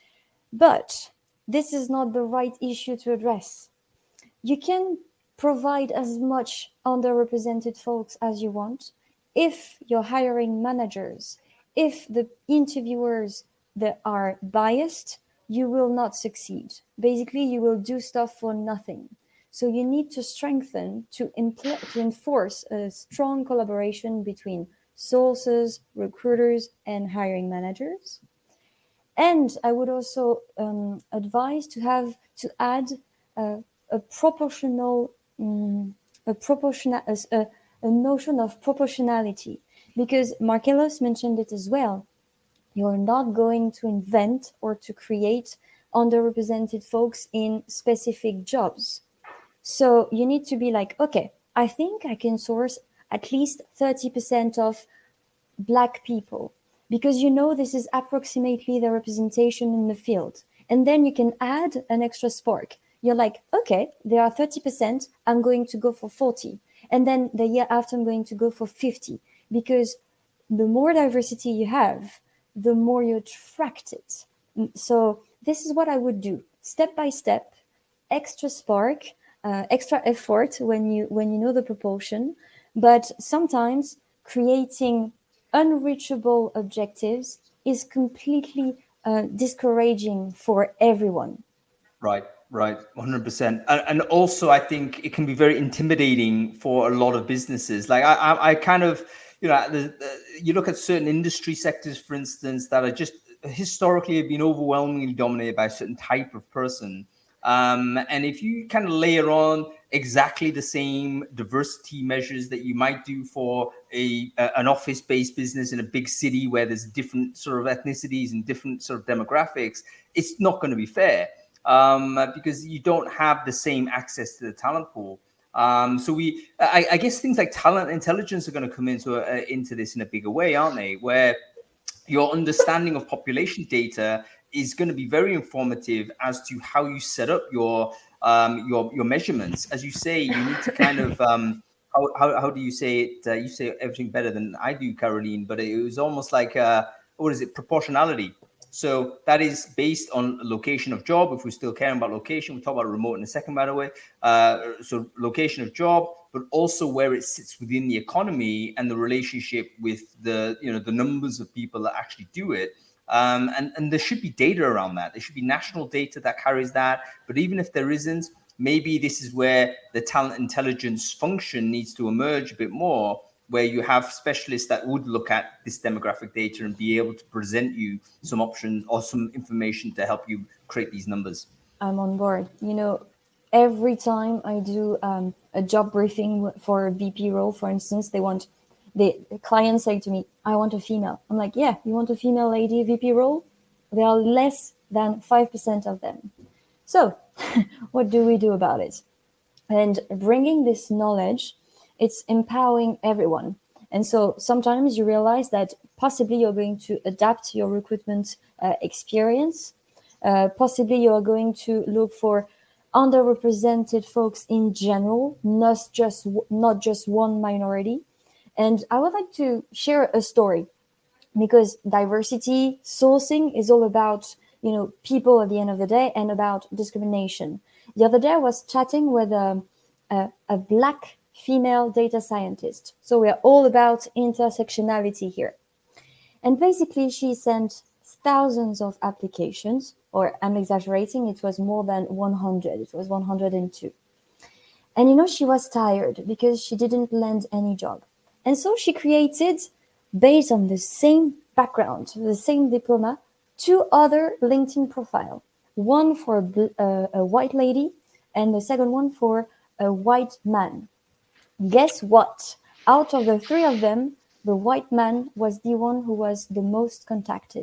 E: But this is not the right issue to address. You can provide as much underrepresented folks as you want. If you're hiring managers, if the interviewers that are biased, you will not succeed. Basically, you will do stuff for nothing. So you need to strengthen, to, impl- to enforce a strong collaboration between sources, recruiters, and hiring managers. And I would also um, advise to have to add uh, a proportional, um, a proportional, a, a notion of proportionality, because Markellos mentioned it as well. You're not going to invent or to create underrepresented folks in specific jobs. So you need to be like, okay, I think I can source at least thirty percent of Black people, because you know this is approximately the representation in the field. And then you can add an extra spark. You're like, okay, there are thirty percent, I'm going to go for forty. And then the year after, I'm going to go for fifty. Because the more diversity you have, the more you attract it. So this is what I would do, step by step, extra spark, uh, extra effort when you when you know the proportion. But sometimes creating unreachable objectives is completely uh, discouraging for everyone.
A: Right, right, one hundred percent. And, and also, I think it can be very intimidating for a lot of businesses. Like I, I, I kind of, you know, the, the, you look at certain industry sectors, for instance, that are just historically have been overwhelmingly dominated by a certain type of person. Um, and if you kind of layer on exactly the same diversity measures that you might do for a, a an office-based business in a big city where there's different sort of ethnicities and different sort of demographics, it's not going to be fair, um, because you don't have the same access to the talent pool. Um, so we, I, I guess things like talent intelligence are going to come into uh, into this in a bigger way, aren't they? Where your understanding of population data is going to be very informative as to how you set up your um, your your measurements. As you say, you need to kind of um, how, how how do you say it? Uh, you say everything better than I do, Caroline. But it was almost like uh, what is it? Proportionality. So that is based on location of job. If we're still caring about location, we'll talk about remote in a second, by the way. Uh, so location of job, but also where it sits within the economy and the relationship with the, you know, the numbers of people that actually do it. Um, and, and there should be data around that. There should be national data that carries that. But even if there isn't, maybe this is where the talent intelligence function needs to emerge a bit more, where you have specialists that would look at this demographic data and be able to present you some options or some information to help you create these numbers.
E: I'm on board. You know, every time I do um, a job briefing for a V P role, for instance, they want, the clients say to me, I want a female. I'm like, yeah, you want a female lady V P role? There are less than five percent of them. So what do we do about it? And bringing this knowledge, it's empowering everyone. And so sometimes you realize that possibly you're going to adapt your recruitment uh, experience. Uh, possibly you're going to look for underrepresented folks in general, not just not just one minority. And I would like to share a story, because diversity sourcing is all about, you know, people at the end of the day and about discrimination. The other day I was chatting with a, a, a Black female data scientist. So we're all about intersectionality here. And basically she sent thousands of applications, or I'm exaggerating, it was more than one hundred. It was one hundred two. And you know, she was tired because she didn't land any job. And so she created, based on the same background, the same diploma, two other LinkedIn profiles. One for a, uh, a white lady and the second one for a white man. Guess what? Out of the three of them, the white man was the one who was the most contacted.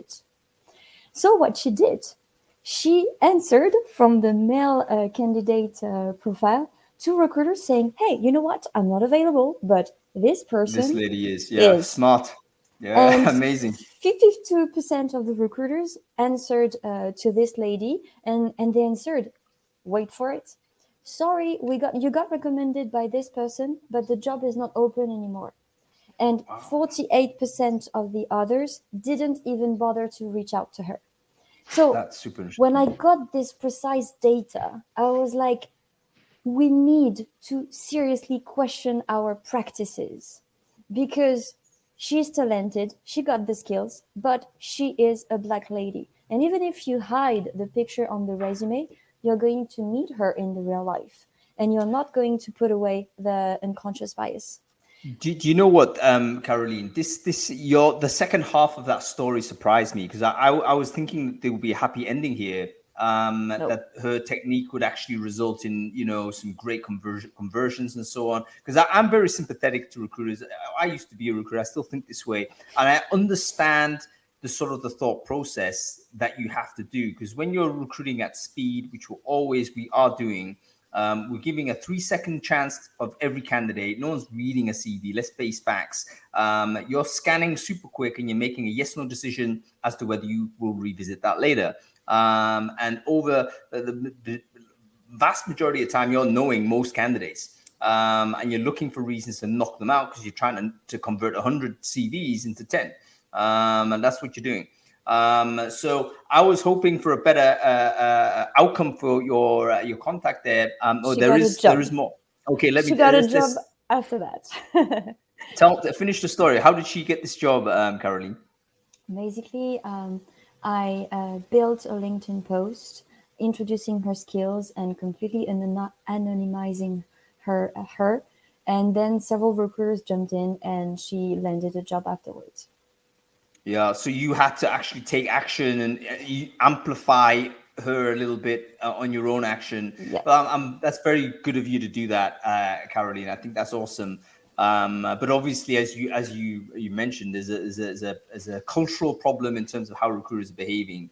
E: So what she did, she answered from the male uh, candidate uh, profile to recruiters saying, hey, you know what? I'm not available, but this person
A: This lady is, yeah, is. Smart. Yeah,
E: and
A: amazing.
E: fifty-two percent of the recruiters answered uh, to this lady, and, and they answered, wait for it. Sorry, we got you got recommended by this person, but the job is not open anymore. And wow. forty-eight percent of the others didn't even bother to reach out to her. So
A: that's super interesting.
E: When I got this precise data, I was like, we need to seriously question our practices, because she's talented, she got the skills, but she is a Black lady. And even if you hide the picture on the resume, you're going to meet her in the real life, and you're not going to put away the unconscious bias.
A: Do, do you know what, um, Caroline? This, this, your the second half of that story surprised me, because I, I, I was thinking there would be a happy ending here. Um, nope. That her technique would actually result in, you know, some great conversion conversions and so on. Because I'm very sympathetic to recruiters. I used to be a recruiter. I still think this way, and I understand the sort of the thought process that you have to do. Because when you're recruiting at speed, which we're always we are doing, um, we're giving a three second chance of every candidate. No one's reading a C V. Let's face facts. Um, you're scanning super quick and you're making a yes no decision as to whether you will revisit that later. Um, and over the, the, the vast majority of the time, you're knowing most candidates. Um, and you're looking for reasons to knock them out because you're trying to, to convert one hundred C Vs into ten. Um, and that's what you're doing. Um, so I was hoping for a better uh, uh, outcome for your uh, your contact there. Um, oh,
E: She
A: there
E: got a
A: is
E: job.
A: there is more. Okay, let
E: She
A: me
E: got a
A: let's-
E: job
A: let's
E: after that.
A: tell finish the story. How did she get this job, um, Caroline?
E: Basically, um, I uh, built a LinkedIn post introducing her skills and completely anon- anonymizing her, uh, her. And then several recruiters jumped in and she landed a job afterwards.
A: Yeah, so you had to actually take action and uh, you amplify her a little bit uh, on your own action.
E: Yes.
A: Well, um, that's very good of you to do that, uh, Caroline. I think that's awesome. Um, uh, but obviously, as you as you you mentioned, there's a there's a, there's a, there's a cultural problem in terms of how recruiters are behaving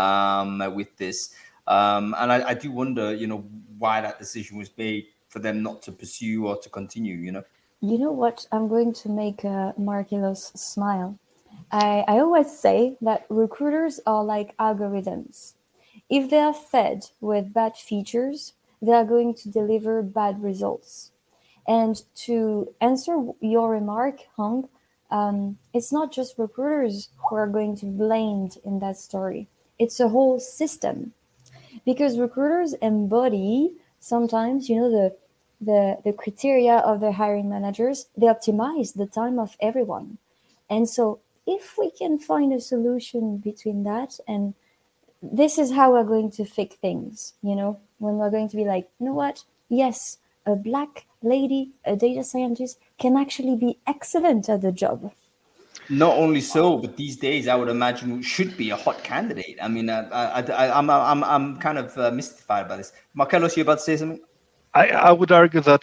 A: um, with this. Um, and I, I do wonder, you know, why that decision was made for them not to pursue or to continue, you know?
E: You know what? I'm going to make uh, Markelos smile. I, I always say that recruiters are like algorithms. If they are fed with bad features, they are going to deliver bad results. And to answer your remark, Hung, um, it's not just recruiters who are going to be blamed in that story. It's a whole system. Because recruiters embody sometimes, you know, the, the, the criteria of their hiring managers. They optimize the time of everyone. And so if we can find a solution between that, and this is how we're going to fix things, you know, when we're going to be like, you know what? Yes, a black lady, a data scientist can actually be excellent at the job.
A: Not only so, but these days I would imagine should be a hot candidate. I mean, uh, I, I, I'm, I'm, I'm kind of uh, mystified by this. Markelos, you about to say something?
B: I, I would argue that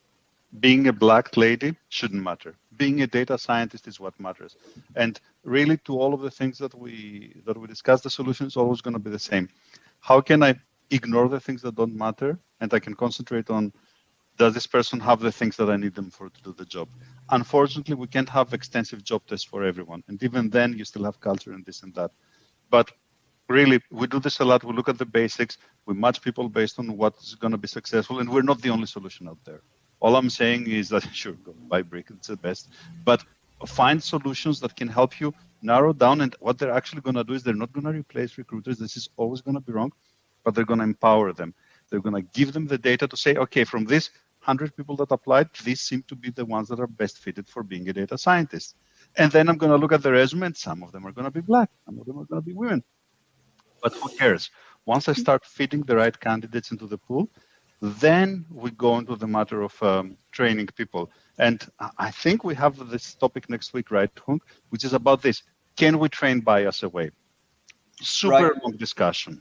B: being a black lady shouldn't matter. Being a data scientist is what matters. And really, to all of the things that we that we discussed, the solution is always going to be the same. How can I ignore the things that don't matter, and I can concentrate on, does this person have the things that I need them for to do the job? Unfortunately, we can't have extensive job tests for everyone. And even then, you still have culture and this and that. But really, we do this a lot. We look at the basics. We match people based on what's going to be successful. And we're not the only solution out there. All I'm saying is that, sure, go buy Brick, it's the best. But find solutions that can help you narrow down. And what they're actually going to do is they're not going to replace recruiters. This is always going to be wrong, but they're going to empower them. They're going to give them the data to say, okay, from this one hundred people that applied, these seem to be the ones that are best fitted for being a data scientist. And then I'm going to look at the resume, and some of them are going to be black, some of them are going to be women. But who cares? Once I start fitting the right candidates into the pool, then we go into the matter of um, training people. And I think we have this topic next week, right, Hung, which is about this. Can we train bias away? Super
A: Right.
B: long discussion.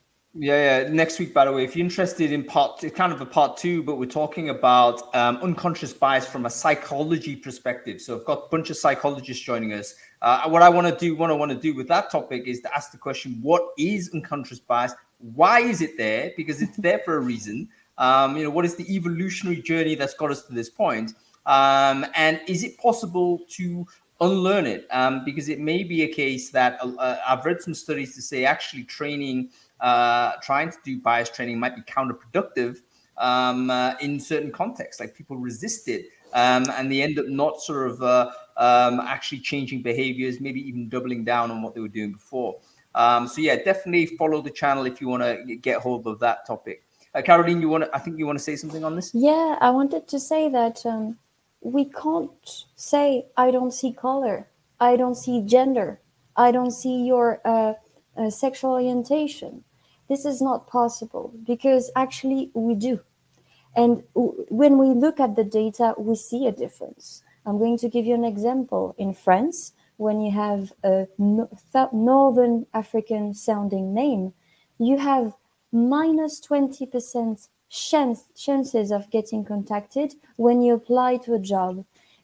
A: Yeah, yeah. Next week, by the way, if you're interested in part, it's kind of a part two, but we're talking about um, unconscious bias from a psychology perspective. So I've got a bunch of psychologists joining us. Uh, what I want to do, what I want to do with that topic is to ask the question: what is unconscious bias? Why is it there? Because it's there for a reason. Um, you know, what is the evolutionary journey that's got us to this point? Um, and is it possible to unlearn it? Um, because it may be a case that uh, I've read some studies to say actually training. Uh, trying to do bias training might be counterproductive um, uh, in certain contexts, like people resist it um, and they end up not sort of uh, um, actually changing behaviors, maybe even doubling down on what they were doing before. Um, so yeah, definitely follow the channel if you want to get hold of that topic. Uh, Caroline, you want to, I think you want to say something on this?
E: Yeah, I wanted to say that um, we can't say, I don't see color, I don't see gender, I don't see your uh, uh, sexual orientation. This is not possible because actually we do. And w- when we look at the data, we see a difference. I'm going to give you an example. In France, when you have a no- th- Northern African sounding name, you have minus twenty percent chance, chances of getting contacted when you apply to a job.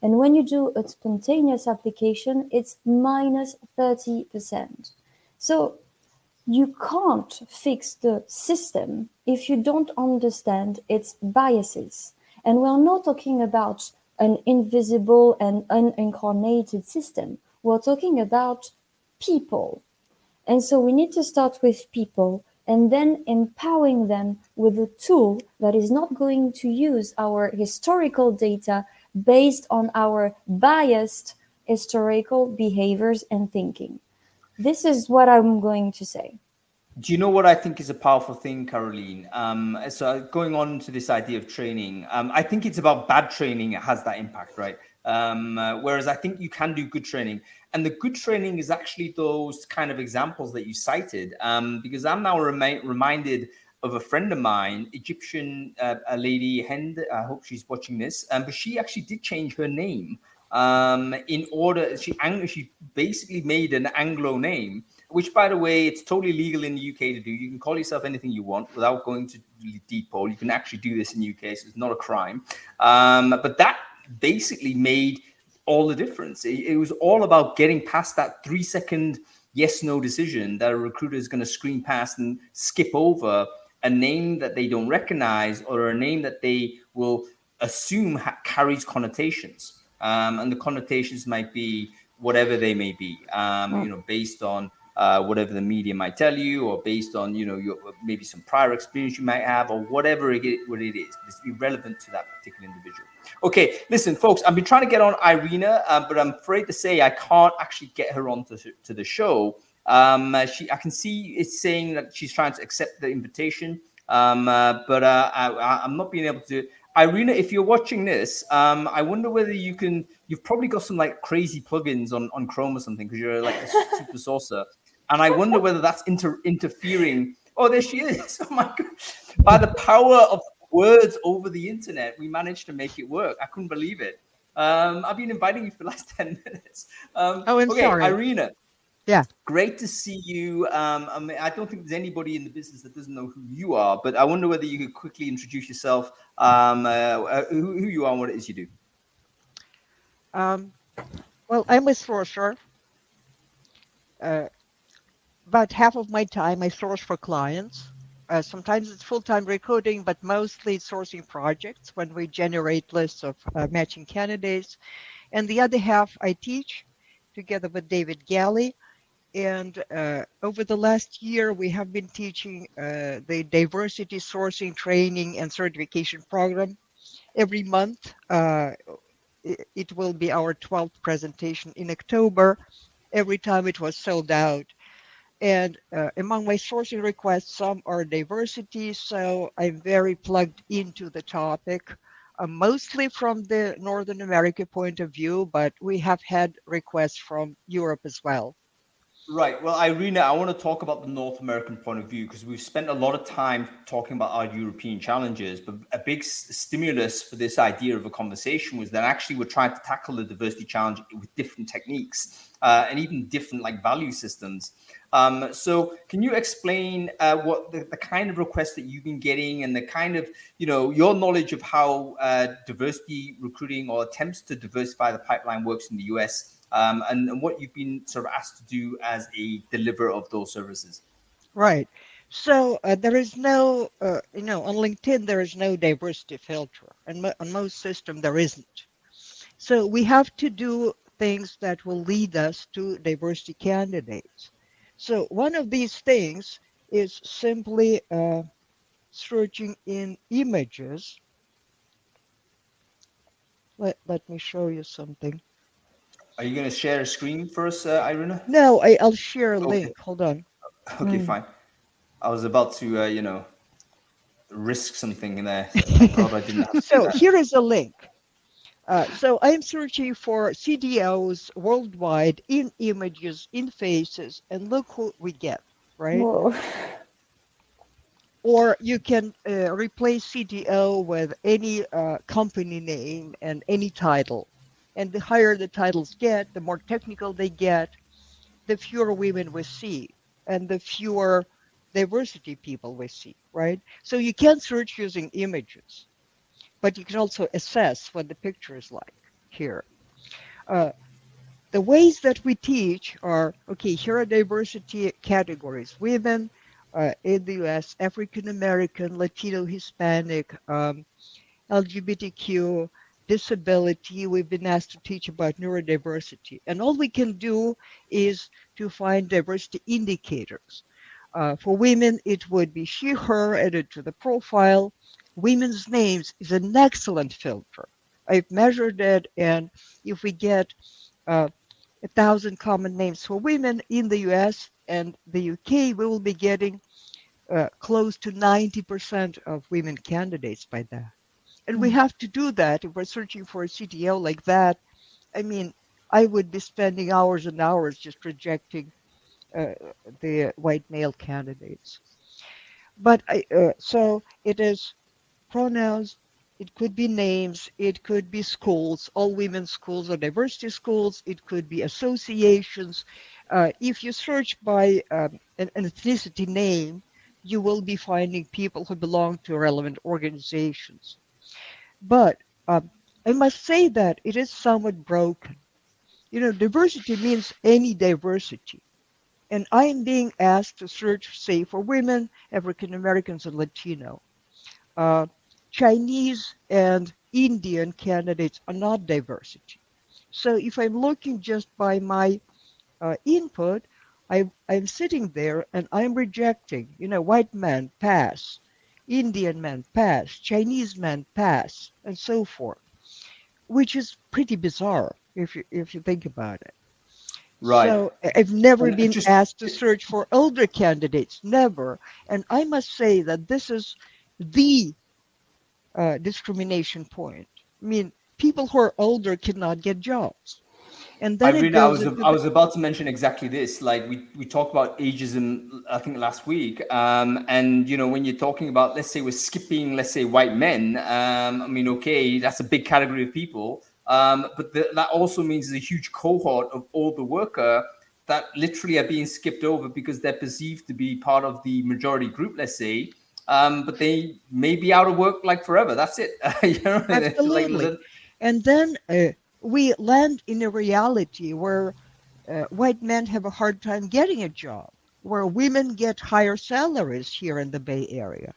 E: And when you do a spontaneous application, it's minus thirty percent. So you can't fix the system if you don't understand its biases. And we're not talking about an invisible and unincarnated system. We're talking about people. And so we need to start with people and then empowering them with a tool that is not going to use our historical data based on our biased historical behaviors and thinking. This is what I'm going to say.
A: Do you know what I think is a powerful thing, Caroline? Um, so going on to this idea of training, um, I think it's about bad training. It has that impact, right? Um, uh, whereas I think you can do good training. And the good training is actually those kind of examples that you cited, um, because I'm now remi- reminded of a friend of mine, Egyptian uh, a lady, Hind, I hope she's watching this, um, but she actually did change her name um, in order, she, she basically made an Anglo name, which, by the way, it's totally legal in the U K to do. You can call yourself anything you want without going to deep hole. You can actually do this in the U K, so it's not a crime. Um, but that basically made all the difference. It, it was all about getting past that three second yes, no decision that a recruiter is going to screen past and skip over a name that they don't recognize or a name that they will assume ha- carries connotations. Um, and the connotations might be whatever they may be, um, you know, based on uh, whatever the media might tell you, or based on, you know, your, maybe some prior experience you might have, or whatever it, what it is. It's irrelevant to that particular individual. Okay, listen, folks, I've been trying to get on Irina, uh, but I'm afraid to say I can't actually get her on to, to the show. Um, uh, she, I can see it's saying that she's trying to accept the invitation, um, uh, but uh, I, I'm not being able to do it. Irina, if you're watching this, um, I wonder whether you can, you've probably got some like crazy plugins on, on Chrome or something, because you're like a super saucer. And I wonder whether that's inter- interfering. Oh, there she is. Oh my God. By the power of words over the internet, we managed to make it work. I couldn't believe it. Um, I've been inviting you for the last ten minutes. Um,
F: oh, I'm
A: okay,
F: sorry.
A: Irina.
F: Yeah.
A: Great to see you. Um, I mean, I don't think there's anybody in the business that doesn't know who you are, but I wonder whether you could quickly introduce yourself, um, uh, who, who you are and what it is you do.
F: Um, well, I'm a sourcer. Uh, about half of my time I source for clients. Uh, sometimes it's full-time recruiting, but mostly it's sourcing projects when we generate lists of uh, matching candidates. And the other half I teach together with David Galley. And uh, over the last year, we have been teaching uh, the diversity sourcing training and certification program. Every month, uh, it, it will be our twelfth presentation in October. Every time it was sold out. And uh, among my sourcing requests, some are diversity, so I'm very plugged into the topic, uh, mostly from the Northern America point of view, but we have had requests from Europe as well.
A: Right. Well, Irina, I want to talk about the North American point of view, because we've spent a lot of time talking about our European challenges, but a big s- stimulus for this idea of a conversation was that actually we're trying to tackle the diversity challenge with different techniques uh, and even different like value systems. Um, so can you explain uh, what the, the kind of requests that you've been getting and the kind of, you know, your knowledge of how uh, diversity recruiting or attempts to diversify the pipeline works in the U S? Um, and, and what you've been sort of asked to do as a deliverer of those services.
F: Right. So uh, there is no, uh, you know, on LinkedIn, there is no diversity filter. And mo- on most systems, there isn't. So we have to do things that will lead us to diversity candidates. So one of these things is simply uh, searching in images. Let, let me show you something.
A: Are you going to share a screen for us, uh, Irina?
F: No, I, I'll share a
A: Okay.
F: link. Hold on.
A: Okay,
E: Mm.
A: fine. I was about to, uh, you know, risk something in there. I thought I didn't have to do
F: So
A: that.
F: here is a link. Uh, so I'm searching for C D Os worldwide in images, in faces, and look who we get, right?
E: Whoa.
F: Or you can uh, replace C D O with any uh, company name and any title. And the higher the titles get, the more technical they get, the fewer women we see, and the fewer diversity people we see, right? So you can search using images, but you can also assess what the picture is like here. Uh, the ways that we teach are, okay, here are diversity categories. Women uh, in the U S, African American, Latino, Hispanic, um, L G B T Q, disability. We've been asked to teach about neurodiversity. And all we can do is to find diversity indicators. Uh, for women, it would be she, her, added to the profile. Women's names is an excellent filter. I've measured it, and if we get uh, a thousand common names for women in the U S and the U K, we will be getting uh, close to ninety percent of women candidates by that. And we have to do that if we're searching for a C T O like that. I mean, I would be spending hours and hours just rejecting uh, the white male candidates. But I, uh, so it is pronouns, it could be names, it could be schools, all women's schools or diversity schools, it could be associations. Uh, if you search by um, an, an ethnicity name, you will be finding people who belong to relevant organizations. But um, I must say that it is somewhat broken. You know, diversity means any diversity. And I am being asked to search, say, for women, African Americans, and Latino. Uh, Chinese and Indian candidates are not diversity. So if I'm looking just by my uh, input, I, I'm sitting there and I'm rejecting, you know, white men, pass, Indian men, pass, Chinese men, pass, and so forth, which is pretty bizarre if you, if you think about it.
A: Right.
F: So I've never
A: And
F: been
A: just-
F: asked to search for older candidates, never. And I must say that this is the uh, discrimination point. I mean, people who are older cannot get jobs. And then
A: Irina,
F: it goes
A: I was
F: into
A: I
F: the-
A: was about to mention exactly this. Like we we talked about ageism, I think last week, um, and you know when you're talking about, let's say we're skipping, let's say white men. Um, I mean, okay, that's a big category of people, um, but the, that also means there's a huge cohort of older worker that literally are being skipped over because they're perceived to be part of the majority group, let's say, um, but they may be out of work like forever. That's it. You know?
F: Absolutely.
A: Like,
F: And then uh, we land in a reality where uh, white men have a hard time getting a job, where women get higher salaries here in the Bay Area.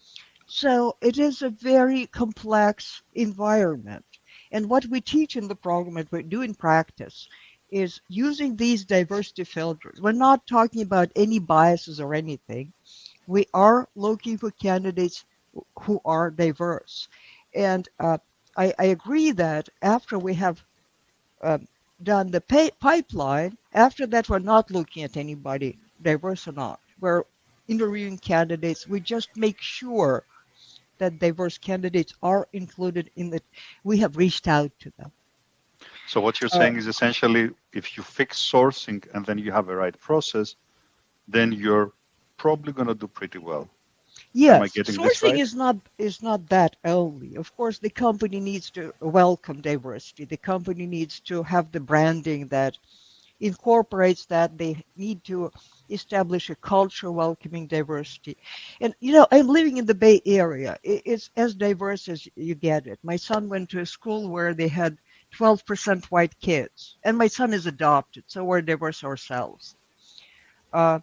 F: So it is a very complex environment. And what we teach in the program and we do in practice is using these diversity filters. We're not talking about any biases or anything. We are looking for candidates who are diverse. And uh, I, I agree that after we have um, done the pay, pipeline, after that, we're not looking at anybody diverse or not. We're interviewing candidates. We just make sure that diverse candidates are included in the, we have reached out to them.
B: So what you're
F: Uh,
B: saying is essentially, if you fix sourcing and then you have a right process, then you're probably going to do pretty well. Am I
F: Yes,
B: getting this
F: sourcing
B: right?
F: is not is not that only. Of course, the company needs to welcome diversity. The company needs to have the branding that incorporates that. They need to establish a culture welcoming diversity. And you know, I'm living in the Bay Area. I- It's as diverse as you get it. My son went to a school where they had twelve percent white kids, and my son is adopted, so we're diverse ourselves. Uh,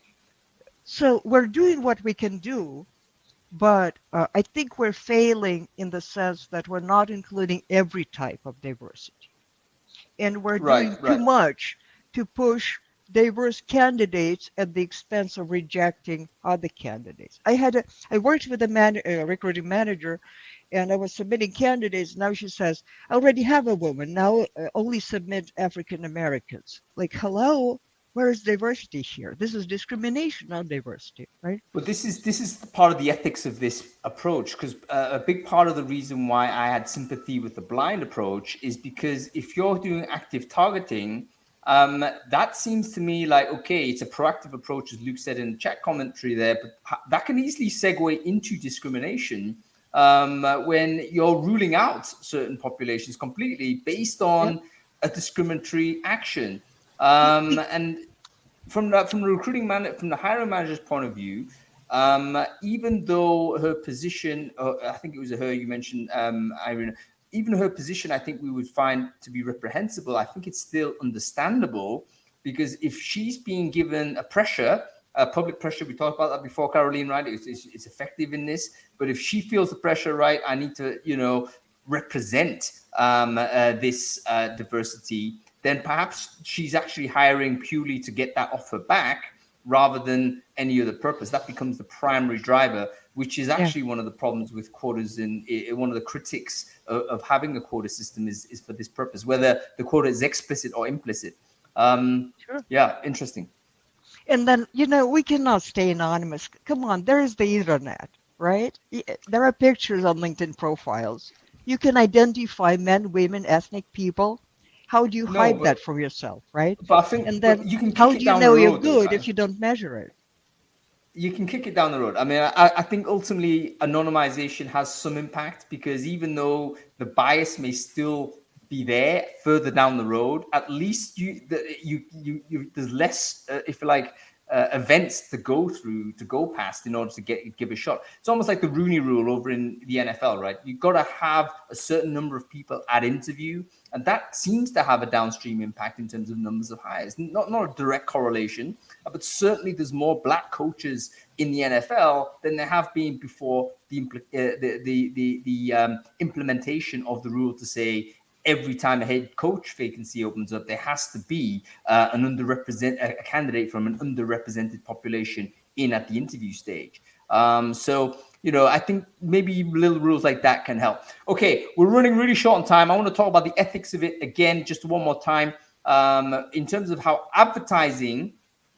F: so we're doing what we can do, but uh, I think we're failing in the sense that we're not including every type of diversity. And we're
A: Right,
F: doing too
A: right.
F: much to push diverse candidates at the expense of rejecting other candidates. I had a, I worked with a man, a recruiting manager, and I was submitting candidates. Now she says, I already have a woman. Now uh, only submit African Americans. Like, hello, where is diversity here? This is discrimination, not diversity, right?
A: But this is this is part of the ethics of this approach, because uh, a big part of the reason why I had sympathy with the blind approach is because if you're doing active targeting, um, that seems to me like, okay, it's a proactive approach, as Luke said in the chat commentary there, but ha- that can easily segue into discrimination um, uh, when you're ruling out certain populations completely based on
F: Yep.
A: a discriminatory action. Um, and from the, from the recruiting man, from the hiring manager's point of view, um, even though her position, uh, I think it was her you mentioned, um, Irene, even her position, I think we would find to be reprehensible. I think it's still understandable, because if she's being given a pressure, a public pressure, we talked about that before, Caroline, right? It's, it's, it's effective in this. But if she feels the pressure, right, I need to, you know, represent um, uh, this uh, diversity, then perhaps she's actually hiring purely to get that offer back rather than any other purpose. That becomes the primary driver, which is actually yeah. one of the problems with quotas. And one of the critics of, of having a quota system is, is for this purpose, whether the quota is explicit or implicit. Um, sure. Yeah, interesting.
F: And then, you know, we cannot stay anonymous. Come on, there is the internet, right? There are pictures on LinkedIn profiles. You can identify men, women, ethnic people. How do you no, hide but, that from yourself, right?
A: But I think,
F: and then
A: you can
F: how do you know you're good
A: though,
F: if you don't measure it?
A: You can kick it down the road. I mean, I, I think ultimately anonymization has some impact, because even though the bias may still be there further down the road, at least you, the, you, you, you, there's less, uh, if you like, uh, events to go through, to go past in order to get give a shot. It's almost like the Rooney Rule over in the N F L, right? You've got to have a certain number of people at interview, and that seems to have a downstream impact in terms of numbers of hires. Not not a direct correlation, but certainly there's more black coaches in the N F L than there have been before the uh, the the the, the um, implementation of the rule to say, every time a head coach vacancy opens up, there has to be uh, an underrepresent a candidate from an underrepresented population in at the interview stage. Um, so, you know, I think maybe little rules like that can help. Okay, we're running really short on time. I want to talk about the ethics of it again, just one more time, um, in terms of how advertising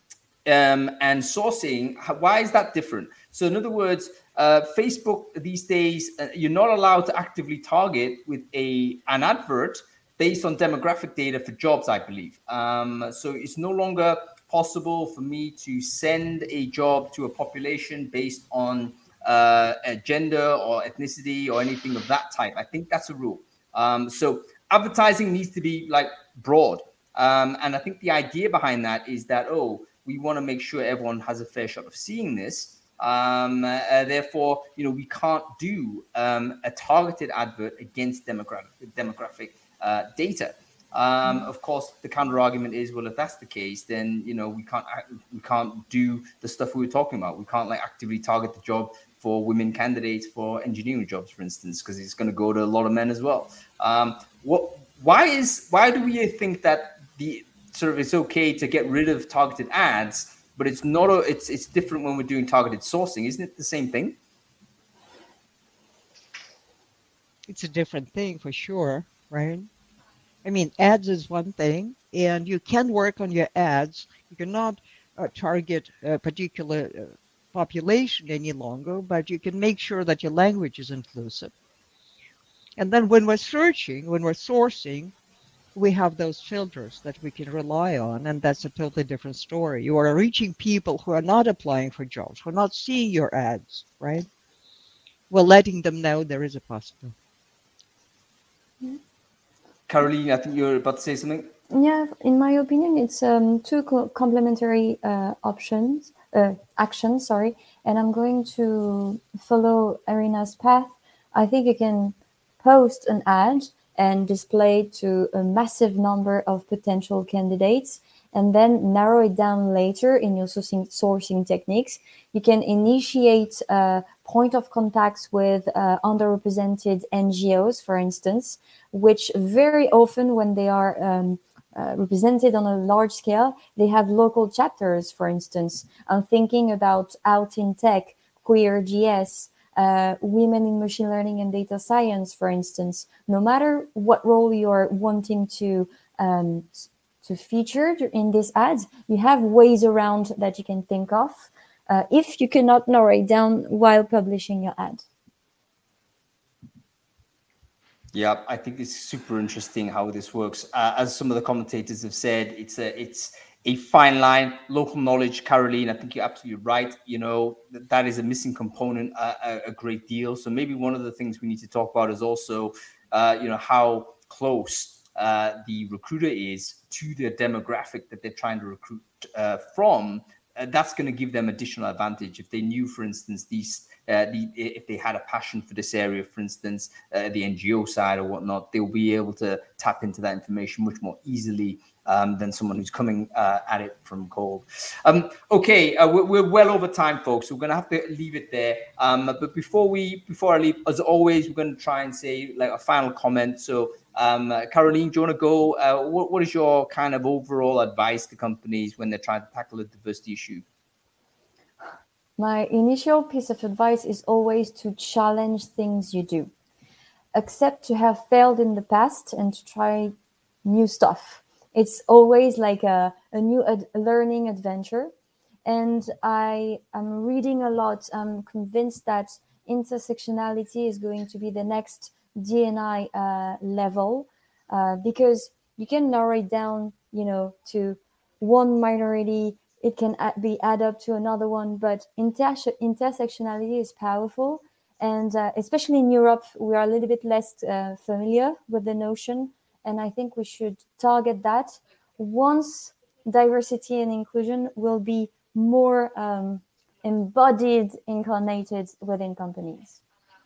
A: um, and sourcing, how, why is that different? So in other words, Uh, Facebook these days, uh, you're not allowed to actively target with a an advert based on demographic data for jobs, I believe. Um, so it's no longer possible for me to send a job to a population based on uh, a gender or ethnicity or anything of that type. I think that's a rule. Um, so advertising needs to be like broad. Um, and I think the idea behind that is that, oh, we want to make sure everyone has a fair shot of seeing this. Um, uh, therefore, you know, we can't do um, a targeted advert against demographic demographic uh, data. Um, of course, the counter argument is, well, if that's the case, then you know we can't we can't do the stuff we were talking about. We can't like actively target the job for women candidates for engineering jobs, for instance, because it's going to go to a lot of men as well. Um, what? Why is why do we think that the sort of it's okay to get rid of targeted ads? But it's not a, it's it's different when we're doing targeted sourcing. Isn't it the same thing?
F: It's a different thing for sure, right? I mean, ads is one thing, and you can work on your ads. You cannot uh, target a particular uh, population any longer, but you can make sure that your language is inclusive. And then when we're searching, when we're sourcing, we have those filters that we can rely on, and that's a totally different story. You are reaching people who are not applying for jobs, who are not seeing your ads, right? We're letting them know there is a possibility.
A: Caroline, I think you're about to say something.
E: Yeah, in my opinion, it's um, two co- complementary uh, options, uh, actions, sorry, and I'm going to follow Irina's path. I think you can post an ad and display to a massive number of potential candidates, and then narrow it down later in your sourcing, sourcing techniques. You can initiate uh, point of contacts with uh, underrepresented N G Os, for instance, which very often when they are um, uh, represented on a large scale, they have local chapters, for instance. I'm thinking about Out in Tech, Queer G S, Uh, women in machine learning and data science, for instance. No matter what role you're wanting to um, to feature in these ads, you have ways around that you can think of uh, if you cannot narrow it down while publishing your ad.
A: Yeah, I think it's super interesting how this works. Uh, as some of the commentators have said, it's a it's a fine line. Local knowledge, Caroline, I think you're absolutely right. You know, that, that is a missing component uh, a, a great deal. So maybe one of the things we need to talk about is also, uh, you know, how close uh, the recruiter is to the demographic that they're trying to recruit uh, from. Uh, that's going to give them additional advantage. If they knew, for instance, these uh, the, if they had a passion for this area, for instance, uh, the N G O side or whatnot, they'll be able to tap into that information much more easily um, than someone who's coming uh, at it from cold. Um, okay, uh, we're, we're well over time, folks. So we're gonna have to leave it there. Um, but before we, before I leave, as always, we're gonna try and say like a final comment. So, um, uh, Caroline, do you want to go? Uh, what, what is your kind of overall advice to companies when they're trying to tackle a diversity issue?
E: My initial piece of advice is always to challenge things you do. Accept to have failed in the past and to try new stuff. It's always like a, a new ad- learning adventure. And I am reading a lot. I'm convinced that intersectionality is going to be the next D and I uh, level uh, because you can narrow it down, you know, to one minority. It can be added up to another one, but inter- intersectionality is powerful. And uh, especially in Europe, we are a little bit less uh, familiar with the notion. And I think we should target that once diversity and inclusion will be more um, embodied, incarnated within companies.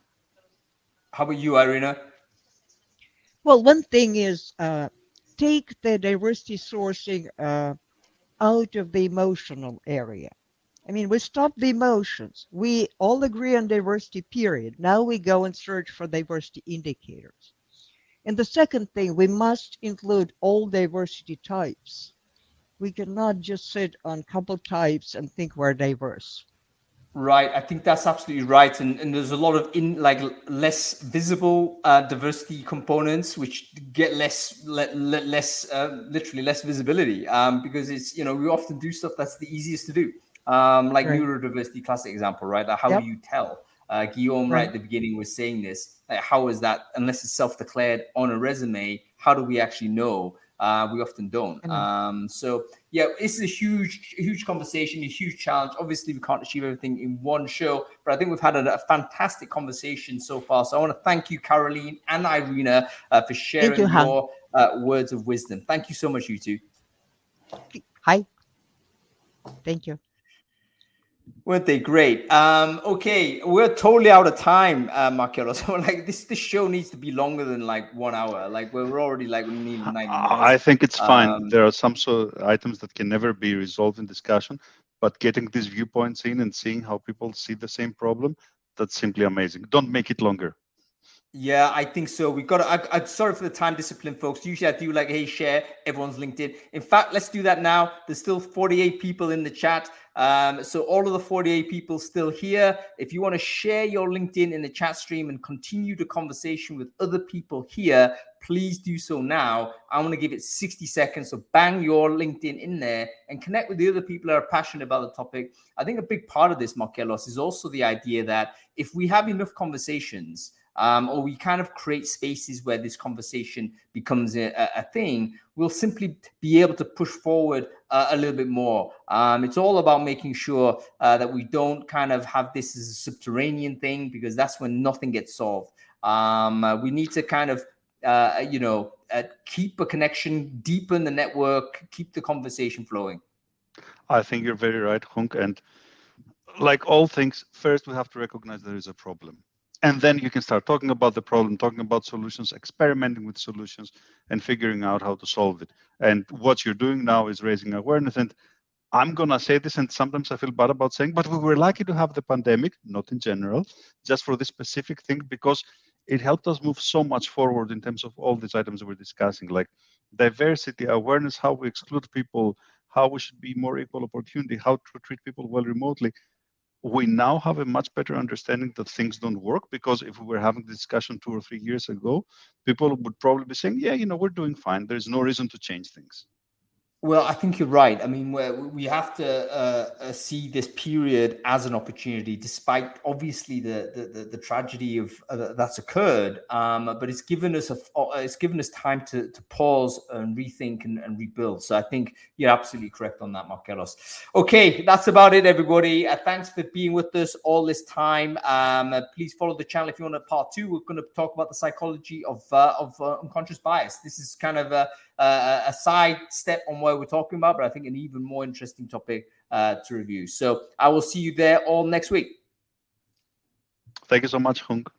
A: How about you, Irina?
F: Well, one thing is uh, take the diversity sourcing uh, out of the emotional area. I mean, we stop the emotions. We all agree on diversity, period. Now we go and search for diversity indicators. And the second thing, we must include all diversity types. We cannot just sit on a couple types and think we're diverse.
A: Right, I think that's absolutely right, and, and there's a lot of in like less visible uh, diversity components which get less le- le- less uh, literally less visibility um, because it's, you know, we often do stuff that's the easiest to do, um, like right. Neurodiversity, classic example, right? Like how yep. do you tell? Uh, Guillaume, right. right at the beginning, was saying this. Like, how is that, unless it's self-declared on a resume, how do we actually know? Uh, we often don't. Um, so yeah, it's a huge, huge conversation, a huge challenge. Obviously, we can't achieve everything in one show, but I think we've had a, a fantastic conversation so far. So I want to thank you, Caroline and Irina, uh, for sharing
F: you,
A: your uh, words of wisdom. Thank you so much, you two.
F: Hi. Thank you.
A: Weren't they great? Um, okay, we're totally out of time, uh, Marcello. So like this, this show needs to be longer than like one hour. Like we're already like we need ninety minutes.
B: I think it's fine.
A: Um,
B: there are some sort of items that can never be resolved in discussion, but getting these viewpoints in and seeing how people see the same problem, that's simply amazing. Don't make it longer.
A: Yeah, I think so. We've got to, I, I'm sorry for the time discipline, folks. Usually I do like, hey, share everyone's LinkedIn. In fact, let's do that now. There's still forty-eight people in the chat. Um, so all of the forty-eight people still here. If you want to share your LinkedIn in the chat stream and continue the conversation with other people here, please do so now. I'm going to give it sixty seconds. So bang your LinkedIn in there and connect with the other people that are passionate about the topic. I think a big part of this, Marcellos, is also the idea that if we have enough conversations, Um, or we kind of create spaces where this conversation becomes a, a thing, we'll simply be able to push forward uh, a little bit more. Um, it's all about making sure uh, that we don't kind of have this as a subterranean thing, because that's when nothing gets solved. Um, uh, we need to kind of, uh, you know, uh, keep a connection, deepen the network, keep the conversation flowing.
B: I think you're very right, Hunk. And like all things, first we have to recognize there is a problem. And then you can start talking about the problem, talking about solutions, experimenting with solutions, and figuring out how to solve it. And what you're doing now is raising awareness. And I'm going to say this, and sometimes I feel bad about saying, but we were lucky to have the pandemic, not in general, just for this specific thing, because it helped us move so much forward in terms of all these items we're discussing, like diversity, awareness, how we exclude people, how we should be more equal opportunity, how to treat people well remotely. We now have a much better understanding that things don't work, because if we were having the discussion two or three years ago, people would probably be saying, yeah, you know, we're doing fine. There's no reason to change things.
A: Well, I think you're right. I mean, we have to uh, see this period as an opportunity, despite obviously the the, the tragedy of uh, that's occurred. Um, but it's given us a it's given us time to to pause and rethink and, and rebuild. So I think you're absolutely correct on that, Marcellos. Okay, that's about it, everybody. Uh, thanks for being with us all this time. Um, uh, please follow the channel if you want a part two. We're going to talk about the psychology of uh, of uh, unconscious bias. This is kind of a Uh, a side step on what we're talking about, but I think an even more interesting topic uh, to review. So I will see you there all next week.
B: Thank you so much, Hung.